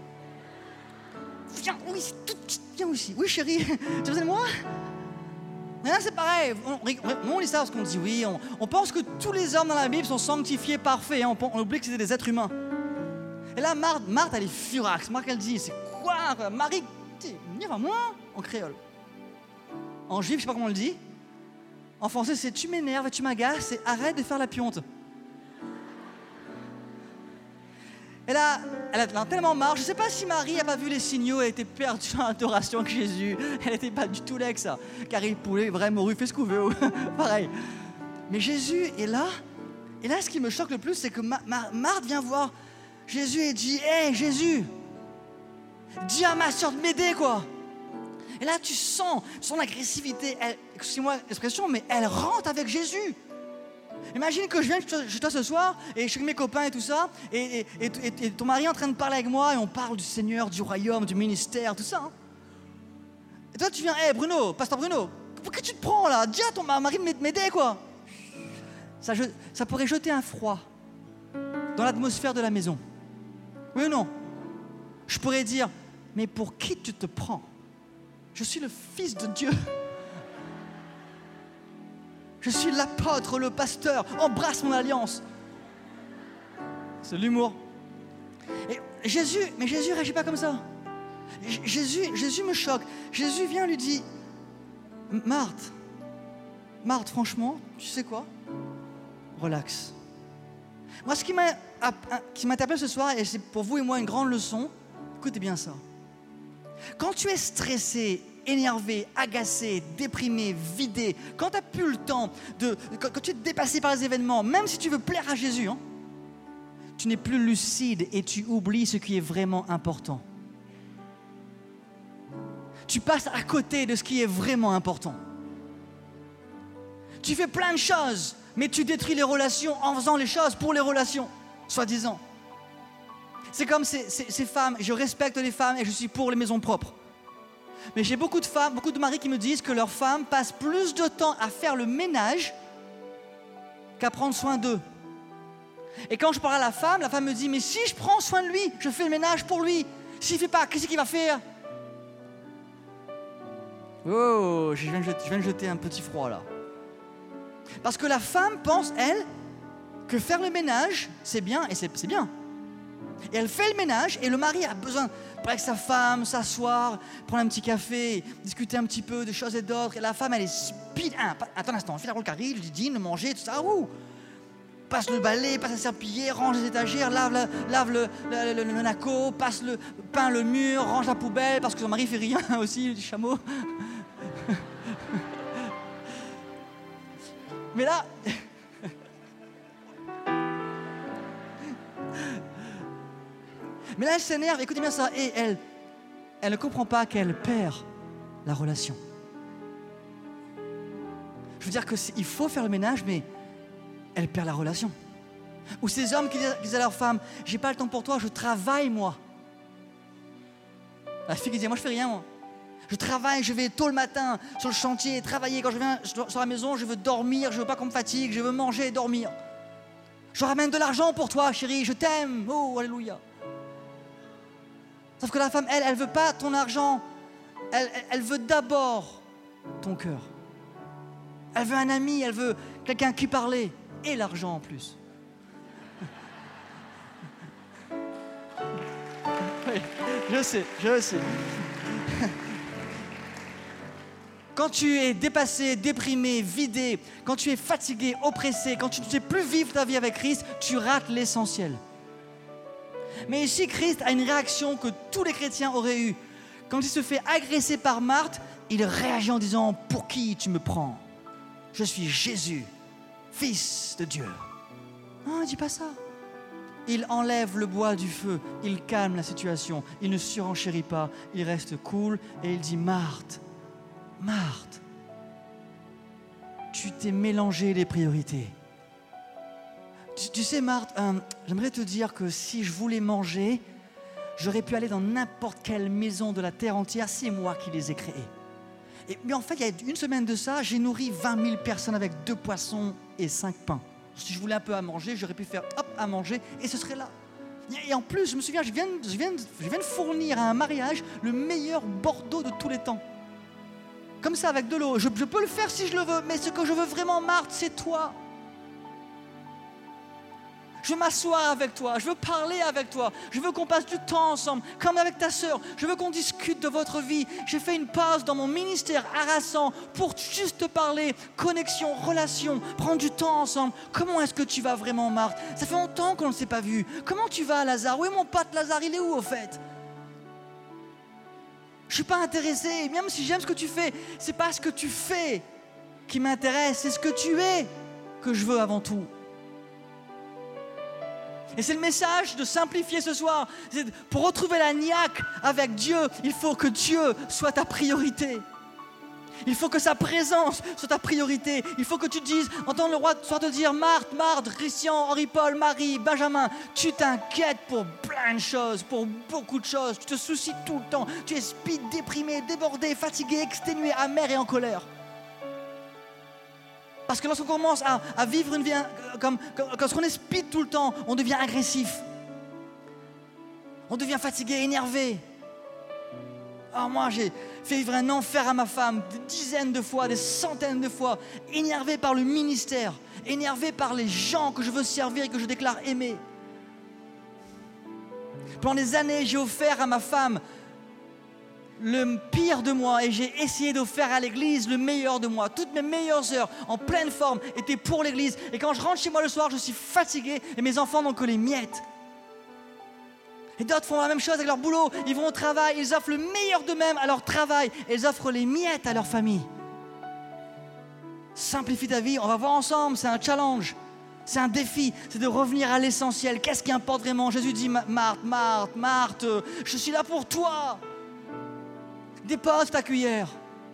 Viens ici, viens ici. Oui chérie, tu as besoin de moi? Là, c'est pareil, on lit ça parce qu'on dit oui, on pense que tous les hommes dans la Bible sont sanctifiés, parfaits, hein, on oublie que c'est des êtres humains. Et là, Marthe, elle est furax. Marthe, elle dit, c'est quoi? Marie, viens vers moi, en créole. En juif, je sais pas comment on le dit. En français, c'est tu m'énerves et tu m'agaces et arrête de faire la pionte. Et là, elle a tellement marre. Je ne sais pas si Marie n'a pas vu les signaux, elle était perdue dans l'adoration avec Jésus. Elle n'était pas du tout là avec ça. Car il poulet, vrai, morue, fait ce qu'on veut. Pareil. Mais Jésus est là. Et là, ce qui me choque le plus, c'est que Marthe vient voir Jésus et dit, hé Jésus, dis à ma soeur de m'aider, quoi. Et là, tu sens son agressivité. Excusez-moi l'expression, mais elle rentre avec Jésus. Imagine que je viens chez toi ce soir, et je suis avec mes copains et tout ça, et ton mari est en train de parler avec moi, et on parle du Seigneur, du royaume, du ministère, tout ça. Hein. Et toi, tu viens, hé Bruno, pasteur Bruno, pourquoi tu te prends là? Dis à ton mari de m'aider, quoi. Ça pourrait jeter un froid dans l'atmosphère de la maison. Oui ou non? Je pourrais dire, mais pour qui tu te prends? Je suis le Fils de Dieu. Je suis l'apôtre, le pasteur. Embrasse mon alliance. C'est l'humour. Et Jésus ne réagit pas comme ça. Jésus me choque. Jésus vient lui dit, Marthe, franchement, tu sais quoi? Relax. Moi, ce qui m'interpelle ce soir, et c'est pour vous et moi une grande leçon, écoutez bien ça. Quand tu es stressé, énervé, agacé, déprimé, vidé, quand tu n'as plus le temps, quand tu es dépassé par les événements, même si tu veux plaire à Jésus, hein, tu n'es plus lucide et tu oublies ce qui est vraiment important. Tu passes à côté de ce qui est vraiment important. Tu fais plein de choses, mais tu détruis les relations en faisant les choses pour les relations, soi-disant. C'est comme ces femmes, je respecte les femmes et je suis pour les maisons propres. Mais j'ai beaucoup de femmes, beaucoup de maris qui me disent que leurs femmes passent plus de temps à faire le ménage qu'à prendre soin d'eux. Et quand je parle à la femme me dit, mais si je prends soin de lui, je fais le ménage pour lui. S'il ne fait pas, qu'est-ce qu'il va faire? Oh, je viens de jeter un petit froid là. Parce que la femme pense, elle, que faire le ménage, c'est bien et c'est bien. Et elle fait le ménage et le mari a besoin de parler avec sa femme, s'asseoir, prendre un petit café, discuter un petit peu de choses et d'autres. Et la femme, elle est speed. Attends un instant, fais la roule carré, le dîne, manger, tout ça. Passe le balai, passe la serpillière, range les étagères, lave le naco, peint le mur, range la poubelle, parce que son mari fait rien aussi, du chameau. Mais là... Mais là, elle s'énerve, écoutez bien ça, et elle ne comprend pas qu'elle perd la relation. Je veux dire qu'il faut faire le ménage, mais elle perd la relation. Ou ces hommes qui disent à leur femme, j'ai pas le temps pour toi, je travaille moi. La fille qui dit, moi je fais rien moi. Je travaille, je vais tôt le matin sur le chantier, travailler. Quand je viens sur la maison, je veux dormir, je veux pas qu'on me fatigue, je veux manger et dormir. Je ramène de l'argent pour toi, chérie, je t'aime. Oh, alléluia. Sauf que la femme, elle veut pas ton argent. Elle veut d'abord ton cœur. Elle veut un ami, elle veut quelqu'un qui parlait. Et l'argent en plus. Oui, je sais. Quand tu es dépassé, déprimé, vidé, quand tu es fatigué, oppressé, quand tu ne sais plus vivre ta vie avec Christ, tu rates l'essentiel. Mais ici, Christ a une réaction que tous les chrétiens auraient eue. Quand il se fait agresser par Marthe, il réagit en disant « Pour qui tu me prends ? Je suis Jésus, Fils de Dieu. » Non, il ne dit pas ça. Il enlève le bois du feu, il calme la situation, il ne surenchérit pas, il reste cool et il dit « Marthe, Marthe, tu t'es mélangé les priorités. » Tu sais, Marthe, j'aimerais te dire que si je voulais manger, j'aurais pu aller dans n'importe quelle maison de la terre entière, c'est moi qui les ai créées. Mais en fait, il y a une semaine de ça, j'ai nourri 20 000 personnes avec 2 poissons et 5 pains. Si je voulais un peu à manger, j'aurais pu faire hop, à manger et ce serait là. Et en plus, je me souviens, je viens de fournir à un mariage le meilleur Bordeaux de tous les temps. Comme ça, avec de l'eau. Je peux le faire si je le veux, mais ce que je veux vraiment, Marthe, c'est toi. Je veux m'asseoir avec toi, je veux parler avec toi, je veux qu'on passe du temps ensemble, comme avec ta sœur, je veux qu'on discute de votre vie. J'ai fait une pause dans mon ministère harassant pour juste te parler, connexion, relation, prendre du temps ensemble. Comment est-ce que tu vas vraiment, Marthe ? Ça fait longtemps qu'on ne s'est pas vu. Comment tu vas, Lazare ? Où est mon pote Lazare ? Il est où, au fait ? Je ne suis pas intéressé, même si j'aime ce que tu fais, c'est pas ce que tu fais qui m'intéresse, c'est ce que tu es que je veux avant tout. Et c'est le message de simplifier ce soir. Pour retrouver la niaque avec Dieu, il faut que Dieu soit ta priorité. Il faut que sa présence soit ta priorité. Il faut que tu te dises, entendre le roi soit te dire, Marthe, Christian, Henri-Paul, Marie, Benjamin, tu t'inquiètes pour plein de choses, pour beaucoup de choses. Tu te soucies tout le temps. Tu es speed, déprimé, débordé, fatigué, exténué, amer et en colère. Parce que lorsqu'on commence à vivre une vie lorsqu'on est speed tout le temps, on devient agressif. On devient fatigué, énervé. Alors moi, j'ai fait vivre un enfer à ma femme des dizaines de fois, des centaines de fois, énervé par le ministère, énervé par les gens que je veux servir et que je déclare aimer. Pendant des années, j'ai offert à ma femme le pire de moi et j'ai essayé d'offrir à l'église le meilleur de moi. Toutes mes meilleures heures en pleine forme étaient pour l'église. Et quand je rentre chez moi le soir, je suis fatigué et mes enfants n'ont que les miettes. Et d'autres font la même chose avec leur boulot. Ils vont au travail, ils offrent le meilleur d'eux-mêmes à leur travail et ils offrent les miettes à leur famille. Simplifie ta vie, on va voir ensemble, c'est un challenge. C'est un défi, c'est de revenir à l'essentiel. Qu'est-ce qui importe vraiment ? Jésus dit, Marthe, je suis là pour toi. Dépose ta cuillère.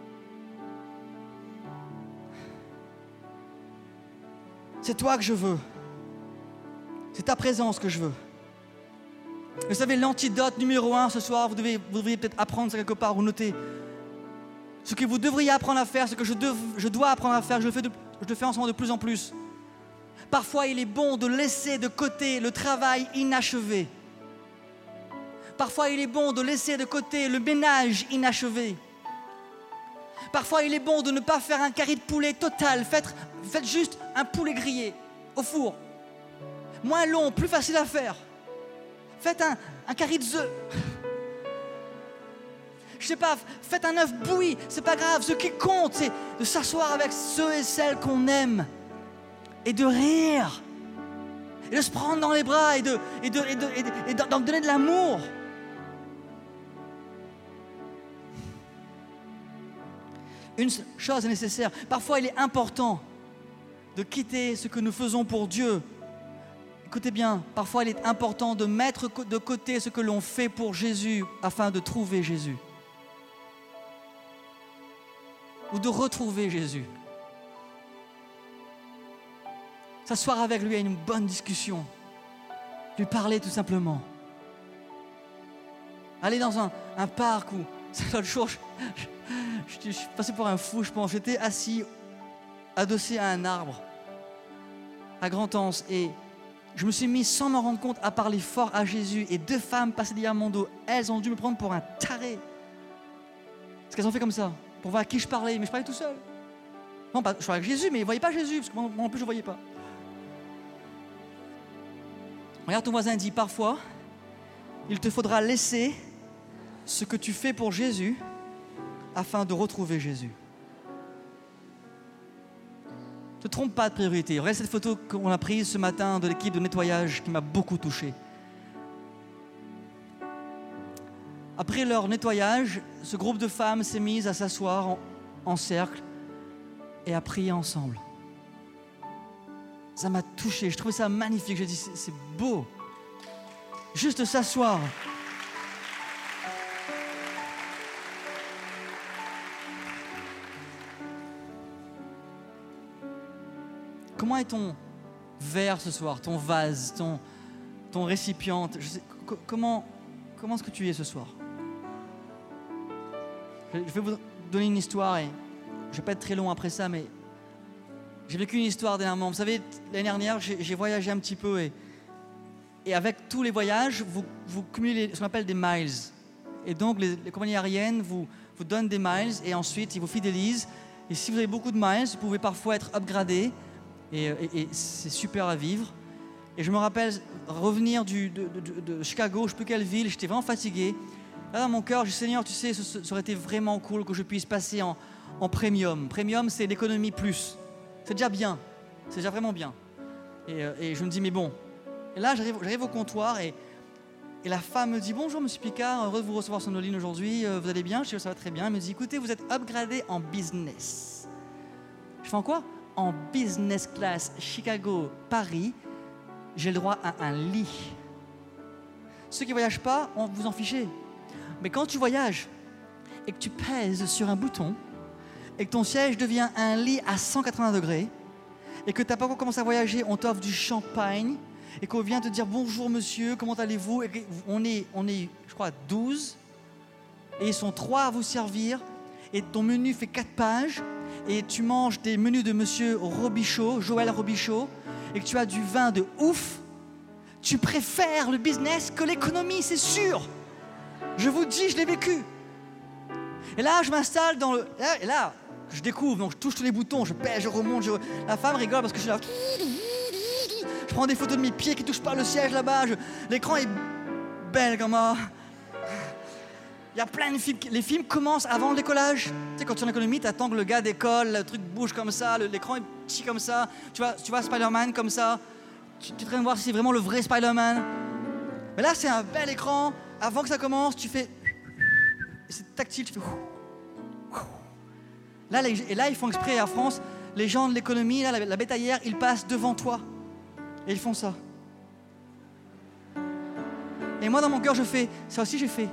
C'est toi que je veux. C'est ta présence que je veux. Vous savez, l'antidote numéro 1 ce soir, vous devriez peut-être apprendre ça quelque part ou noter. Ce que vous devriez apprendre à faire, ce que je dois apprendre à faire, je le fais en ce moment de plus en plus. Parfois, il est bon de laisser de côté le travail inachevé. Parfois, il est bon de laisser de côté le ménage inachevé. Parfois, il est bon de ne pas faire un curry de poulet total. Faites juste un poulet grillé au four. moins long, plus facile à faire. Faites un carré de œufs. Je sais pas, faites un œuf bouilli, c'est pas grave. Ce qui compte, c'est de s'asseoir avec ceux et celles qu'on aime et de rire et de se prendre dans les bras et d'en donner de l'amour. Une chose est nécessaire. Parfois, il est important de quitter ce que nous faisons pour Dieu. Écoutez bien, parfois, il est important de mettre de côté ce que l'on fait pour Jésus afin de trouver Jésus. Ou de retrouver Jésus. S'asseoir avec lui à une bonne discussion. Lui parler tout simplement. Aller dans un parc où, l'autre jour, je suis passé pour un fou, je pense. J'étais assis, adossé à un arbre, à Grand-Anse, et je me suis mis sans m'en rendre compte à parler fort à Jésus, et 2 femmes passaient derrière mon dos. Elles ont dû me prendre pour un taré. Parce qu'elles ont fait comme ça, pour voir à qui je parlais, mais je parlais tout seul. Non, je parlais avec Jésus, mais ils ne voyaient pas Jésus, parce que moi non plus je ne voyais pas. Regarde ton voisin, dit parfois, il te faudra laisser ce que tu fais pour Jésus afin de retrouver Jésus. Ne te trompe pas de priorité. Regarde cette photo qu'on a prise ce matin de l'équipe de nettoyage qui m'a beaucoup touché. Après leur nettoyage, ce groupe de femmes s'est mis à s'asseoir en cercle et à prier ensemble. Ça m'a touché, je trouvais ça magnifique. J'ai dit, c'est beau. Juste s'asseoir. Comment est ton verre ce soir, ton vase, ton récipient? Comment est-ce que tu es ce soir? Je vais vous donner une histoire et je ne vais pas être très long après ça, mais j'ai vécu une histoire dernièrement. Vous savez, l'année dernière, j'ai voyagé un petit peu et avec tous les voyages, vous cumulez ce qu'on appelle des miles. Et donc, les compagnies aériennes vous donnent des miles et ensuite, ils vous fidélisent. Et si vous avez beaucoup de miles, vous pouvez parfois être upgradé. Et c'est super à vivre. Et je me rappelle revenir de Chicago, je ne sais plus quelle ville, j'étais vraiment fatigué. Là, dans mon cœur, je dis, Seigneur, tu sais, ça aurait été vraiment cool que je puisse passer en premium. Premium, c'est l'économie plus. C'est déjà bien, c'est déjà vraiment bien. Et je me dis, mais bon. Et là, j'arrive au comptoir et la femme me dit, bonjour, monsieur Picard, heureux de vous recevoir sur nos lignes aujourd'hui. Vous allez bien? Je dis, ça va très bien. Elle me dit, écoutez, vous êtes upgradé en business. Je fais en quoi? En business class, Chicago, Paris, j'ai le droit à un lit. Ceux qui ne voyagent pas, vous en fichez. Mais quand tu voyages et que tu pèses sur un bouton et que ton siège devient un lit à 180 degrés et que tu n'as pas encore commencé à voyager, on t'offre du champagne et qu'on vient te dire bonjour monsieur, comment allez-vous? Et on est, je crois, 12 et ils sont 3 à vous servir et ton menu fait 4 pages. Et tu manges des menus de monsieur Robichaud, Joël Robichaud, et que tu as du vin de ouf, tu préfères le business que l'économie, c'est sûr. Je vous dis, je l'ai vécu. Et là, je m'installe dans le... Et là, je découvre, donc je touche tous les boutons, je pèse, je remonte. La femme rigole parce que je suis là... Je prends des photos de mes pieds qui ne touchent pas le siège là-bas. L'écran est belle comme ça. Il y a plein de films. Les films commencent avant le décollage. Tu sais, quand tu es en économie, tu attends que le gars décolle, le truc bouge comme ça, l'écran est petit comme ça. Tu vois Spider-Man comme ça. Tu es en train de voir si c'est vraiment le vrai Spider-Man. Mais là, c'est un bel écran. Avant que ça commence, tu fais... C'est tactile, tu fais... Là, ils font exprès en France. Les gens de l'économie, là, la bétaillère, ils passent devant toi. Et ils font ça. Et moi, dans mon cœur, je fais... Ça aussi, j'ai fait...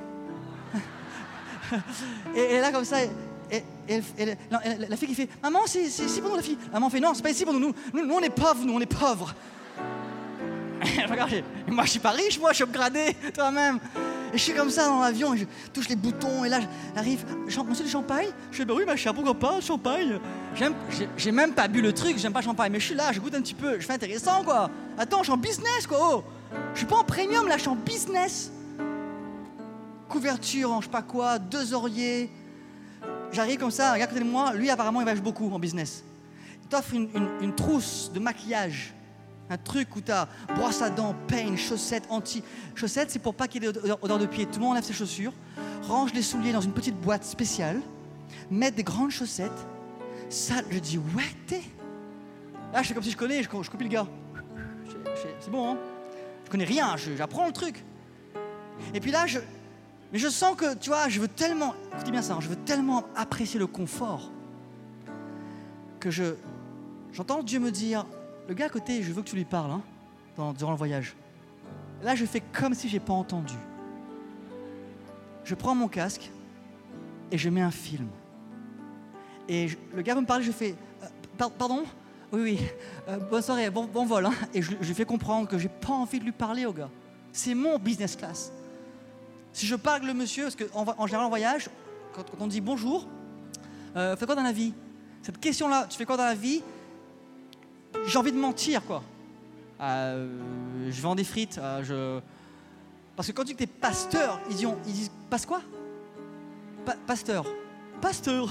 et là comme ça la fille qui fait maman c'est ici pour nous la fille. Maman fait non c'est pas ici pour nous on est pauvres. Regarde, moi je suis pas riche, moi je suis upgradé toi-même. Et je suis comme ça dans l'avion et je touche les boutons et là j'arrive, monsieur du champagne? Je fais bah oui ma chère, pourquoi pas le champagne? J'ai même pas bu le truc, j'aime pas le champagne, mais je suis là, je goûte un petit peu, je fais intéressant quoi. Attends, je suis en business quoi, oh. Je suis pas en premium là, je suis en business. Couverture en je sais pas quoi, 2 oreillers. J'arrive comme ça, regarde à côté de moi, lui apparemment il voyage beaucoup en business. Il t'offre une trousse de maquillage Un truc où tu as brosse à dents, peigne, chaussettes, anti-chaussettes, c'est pour pas qu'il y ait odeur de pied. Tout le monde enlève ses chaussures, range les souliers dans une petite boîte spéciale, met des grandes chaussettes. Ça, je dis, ouais, t'es. Là, je fais comme si je connais, je copie le gars. C'est bon, hein? Je connais rien, j'apprends le truc. Et puis là, mais je sens que, tu vois, je veux tellement, écoutez bien ça, je veux tellement apprécier le confort que j'entends Dieu me dire, le gars à côté, je veux que tu lui parles, hein, durant le voyage. Là, je fais comme si je n'ai pas entendu. Je prends mon casque et je mets un film. Et le gars veut me parler, je fais, pardon ? Oui, bonne soirée, bon vol. Hein. Et je lui fais comprendre que je n'ai pas envie de lui parler au gars. C'est mon business class. Si je parle le monsieur, parce qu'en général en voyage, quand on dit bonjour, fais quoi dans la vie ? Cette question-là, tu fais quoi dans la vie ? J'ai envie de mentir, quoi. Je vends des frites. Parce que quand tu dis que tu es pasteur, ils disent passe quoi ? Pasteur. Pasteur.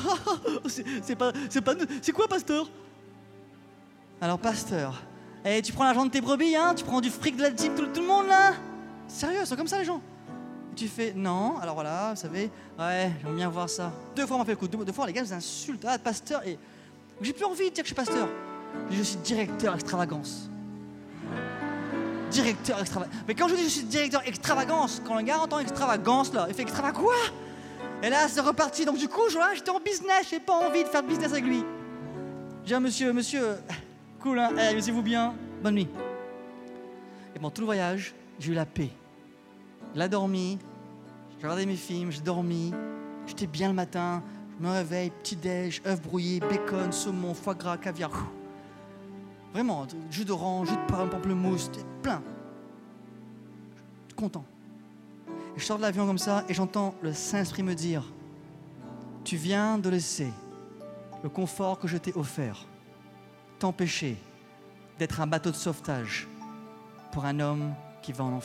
C'est quoi pasteur ? Alors pasteur. Et tu prends l'argent de tes brebis, hein ? Tu prends du fric de la dîme, tout le monde là ? Sérieux, c'est comme ça les gens. Et tu fais non. Alors voilà, vous savez, ouais, j'aime bien voir ça. 2 fois on m'a fait le coup. 2 fois les gars vous insultent. Ah, pasteur. Et j'ai plus envie de dire que je suis pasteur. Je suis directeur extravagance. Directeur extravagance. Mais quand je dis je suis directeur extravagance, quand le gars entend extravagance là, il fait extrava quoi ? Et là c'est reparti. Donc du coup, j'étais en business, j'ai pas envie de faire de business avec lui. J'ai dit monsieur, cool hein, amusez-vous bien, bonne nuit. Et pendant tout le voyage, j'ai eu la paix. Il a dormi, j'ai regardé mes films, j'ai dormi, j'étais bien le matin, je me réveille, petit-déj, œufs brouillés, bacon, saumon, foie gras, caviar. Vraiment, jus d'orange, jus de pamplemousse, plein. Je suis content. Et je sors de l'avion comme ça et j'entends le Saint-Esprit me dire « Tu viens de laisser le confort que je t'ai offert t'empêcher d'être un bateau de sauvetage pour un homme qui va en enfer. »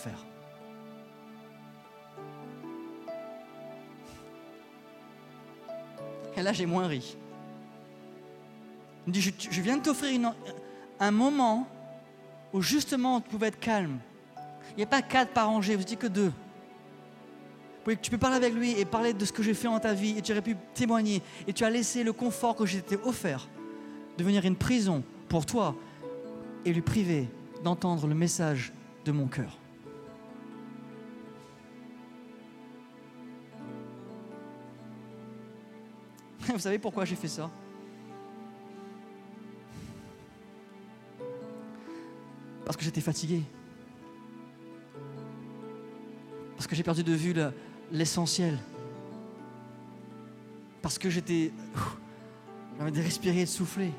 Et là, j'ai moins ri. Il me dit « Je viens de t'offrir un moment où justement tu pouvais être calme. Il n'y a pas 4 par rangée, vous n'étiez que 2. Tu peux parler avec lui et parler de ce que j'ai fait dans ta vie et tu aurais pu témoigner. Et tu as laissé le confort que je t'ai offert devenir une prison pour toi et lui priver d'entendre le message de mon cœur. » Vous savez pourquoi j'ai fait ça ? Parce que j'étais fatigué. Parce que j'ai perdu de vue l'essentiel. Parce que j'avais de respirer et de souffler.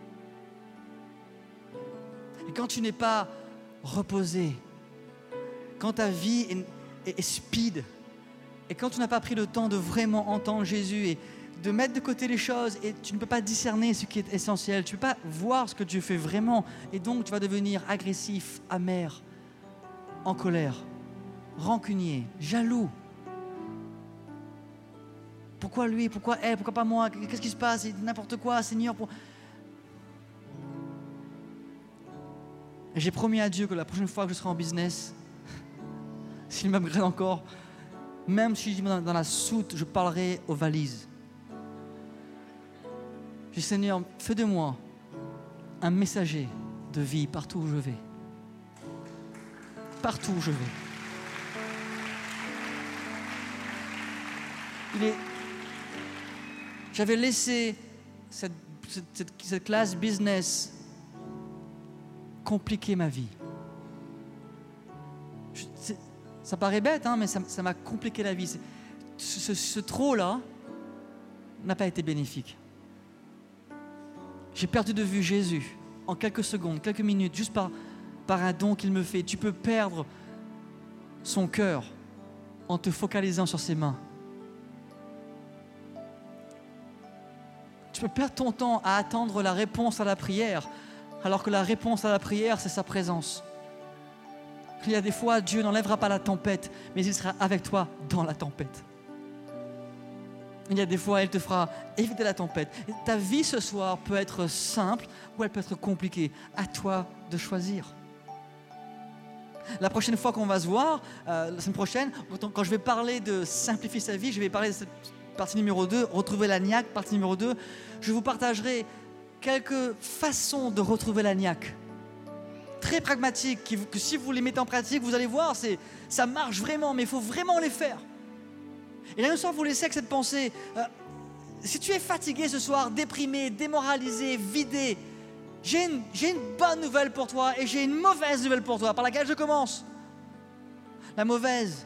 Et quand tu n'es pas reposé, quand ta vie est speed, et quand tu n'as pas pris le temps de vraiment entendre Jésus et de mettre de côté les choses, et tu ne peux pas discerner ce qui est essentiel, tu ne peux pas voir ce que Dieu fait vraiment, et donc tu vas devenir agressif, amer, en colère, rancunier, jaloux. Pourquoi lui? Pourquoi elle? Pourquoi pas moi? Qu'est-ce qui se passe? N'importe quoi, Seigneur. Et j'ai promis à Dieu que la prochaine fois que je serai en business, s'il m'upgrade encore, même si je dis dans la soute, je parlerai aux valises. Je dis, Seigneur, fais de moi un messager de vie partout où je vais. Partout où je vais. J'avais laissé cette classe business compliquer ma vie. Ça paraît bête, mais ça m'a compliqué la vie. Ce trop-là n'a pas été bénéfique. J'ai perdu de vue Jésus en quelques secondes, quelques minutes, juste par un don qu'il me fait. Tu peux perdre son cœur en te focalisant sur ses mains. Tu peux perdre ton temps à attendre la réponse à la prière, alors que la réponse à la prière, c'est sa présence. Il y a des fois, Dieu n'enlèvera pas la tempête, mais il sera avec toi dans la tempête. Il y a des fois, elle te fera éviter la tempête. Et ta vie ce soir peut être simple ou elle peut être compliquée. À toi de choisir. La prochaine fois qu'on va se voir, la semaine prochaine, quand je vais parler de simplifier sa vie, je vais parler de cette partie numéro 2, retrouver la niaque, partie numéro 2. Je vous partagerai quelques façons de retrouver la niaque. Très pragmatiques, que si vous les mettez en pratique, vous allez voir, ça marche vraiment, mais il faut vraiment les faire. Et là, ce soir, vous laissez avec cette pensée. Si tu es fatigué ce soir, déprimé, démoralisé, vidé, j'ai une bonne nouvelle pour toi et j'ai une mauvaise nouvelle pour toi, par laquelle je commence. La mauvaise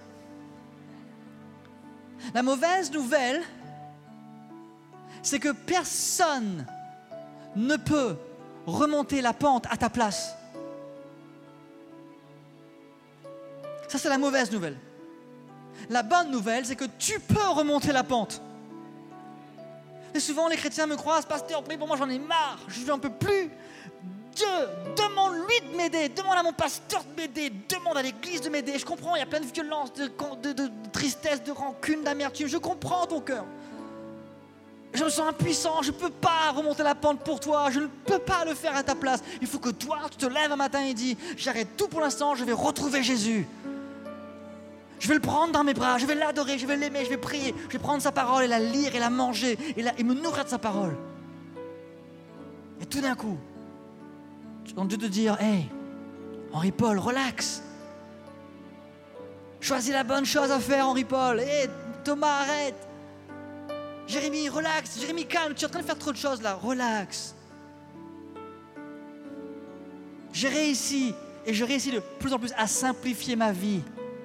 nouvelle, c'est que personne ne peut remonter la pente à ta place. Ça, c'est la mauvaise nouvelle. La bonne nouvelle, c'est que tu peux remonter la pente. Et souvent, les chrétiens me croisent, pasteur, prie pour moi, j'en ai marre, je n'en peux plus. Dieu, demande-lui de m'aider, demande à mon pasteur de m'aider, demande à l'église de m'aider. Je comprends, il y a plein de violence, de tristesse, de rancune, d'amertume. Je comprends ton cœur. Je me sens impuissant, je ne peux pas remonter la pente pour toi, je ne peux pas le faire à ta place. Il faut que toi, tu te lèves un matin et dis, j'arrête tout pour l'instant, je vais retrouver Jésus. Je vais le prendre dans mes bras, je vais l'adorer, je vais l'aimer, je vais prier, je vais prendre sa parole et la lire et la manger et me nourrir de sa parole. Et tout d'un coup, quand Dieu te dit, hey, Henri-Paul, relax. Choisis la bonne chose à faire, Henri-Paul. Hey, Thomas, arrête. Jérémie, relax. Jérémie, calme, tu es en train de faire trop de choses là, relax. J'ai réussi de plus en plus à simplifier ma vie.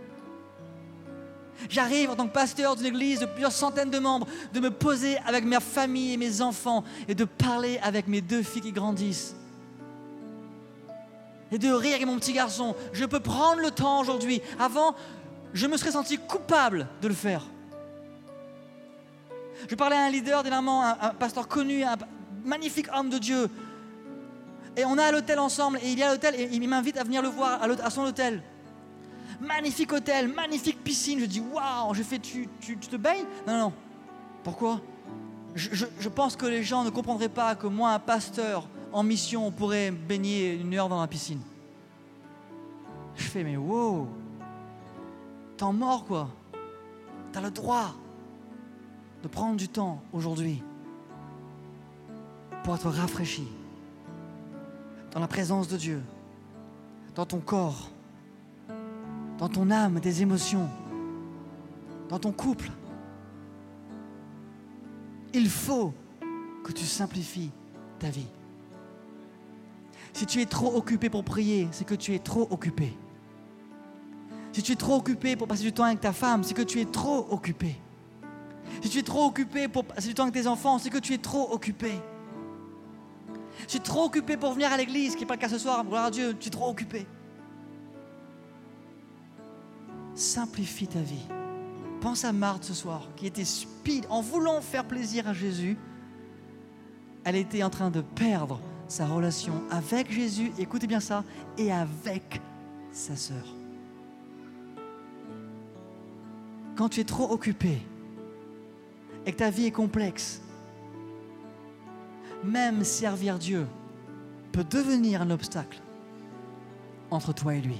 J'arrive en tant que pasteur d'une église de plusieurs centaines de membres, de me poser avec ma famille et mes enfants et de parler avec mes 2 filles qui grandissent. Et de rire avec mon petit garçon. Je peux prendre le temps aujourd'hui. Avant, je me serais senti coupable de le faire. Je parlais à un leader dernièrement, un pasteur connu, un magnifique homme de Dieu. Et on est à l'hôtel ensemble, et il est à l'hôtel, et il m'invite à venir le voir à son hôtel. Magnifique hôtel, magnifique piscine. Je dis, waouh, j'ai fait, tu te baignes ? Non. Pourquoi ? Je pense que les gens ne comprendraient pas que moi, un pasteur en mission, pourrait baigner 1 heure dans la piscine. Je fais, mais wow, t'en mords quoi. T'as le droit de prendre du temps aujourd'hui pour être rafraîchi dans la présence de Dieu, dans ton corps, dans ton âme, des émotions, dans ton couple. Il faut que tu simplifies ta vie. Si tu es trop occupé pour prier, c'est que tu es trop occupé. Si tu es trop occupé pour passer du temps avec ta femme, c'est que tu es trop occupé. Si tu es trop occupé pour passer du temps avec tes enfants, c'est que tu es trop occupé. Si tu es trop occupé pour venir à l'église, ce qui n'est pas le cas ce soir, gloire à Dieu, tu es trop occupé. Simplifie ta vie. Pense à Marthe ce soir, qui était speed, en voulant faire plaisir à Jésus. Elle était en train de perdre sa relation avec Jésus, écoutez bien ça, et avec sa sœur. Quand tu es trop occupé et que ta vie est complexe, même servir Dieu peut devenir un obstacle entre toi et lui.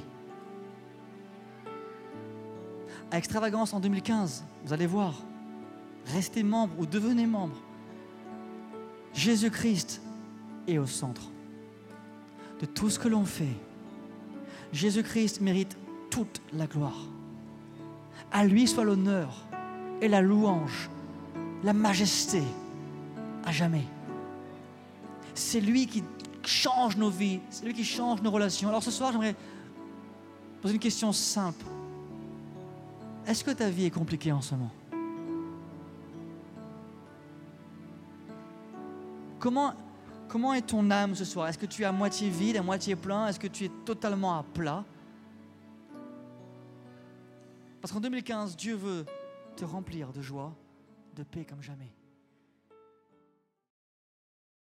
À Extravagance en 2015, vous allez voir, restez membre ou devenez membre. Jésus-Christ est au centre de tout ce que l'on fait. Jésus-Christ mérite toute la gloire. À lui soit l'honneur et la louange, la majesté à jamais. C'est lui qui change nos vies, c'est lui qui change nos relations. Alors ce soir, j'aimerais poser une question simple. Est-ce que ta vie est compliquée en ce moment ? Comment est ton âme ce soir ? Est-ce que tu es à moitié vide, à moitié plein ? Est-ce que tu es totalement à plat ? Parce qu'en 2015, Dieu veut te remplir de joie, de paix comme jamais.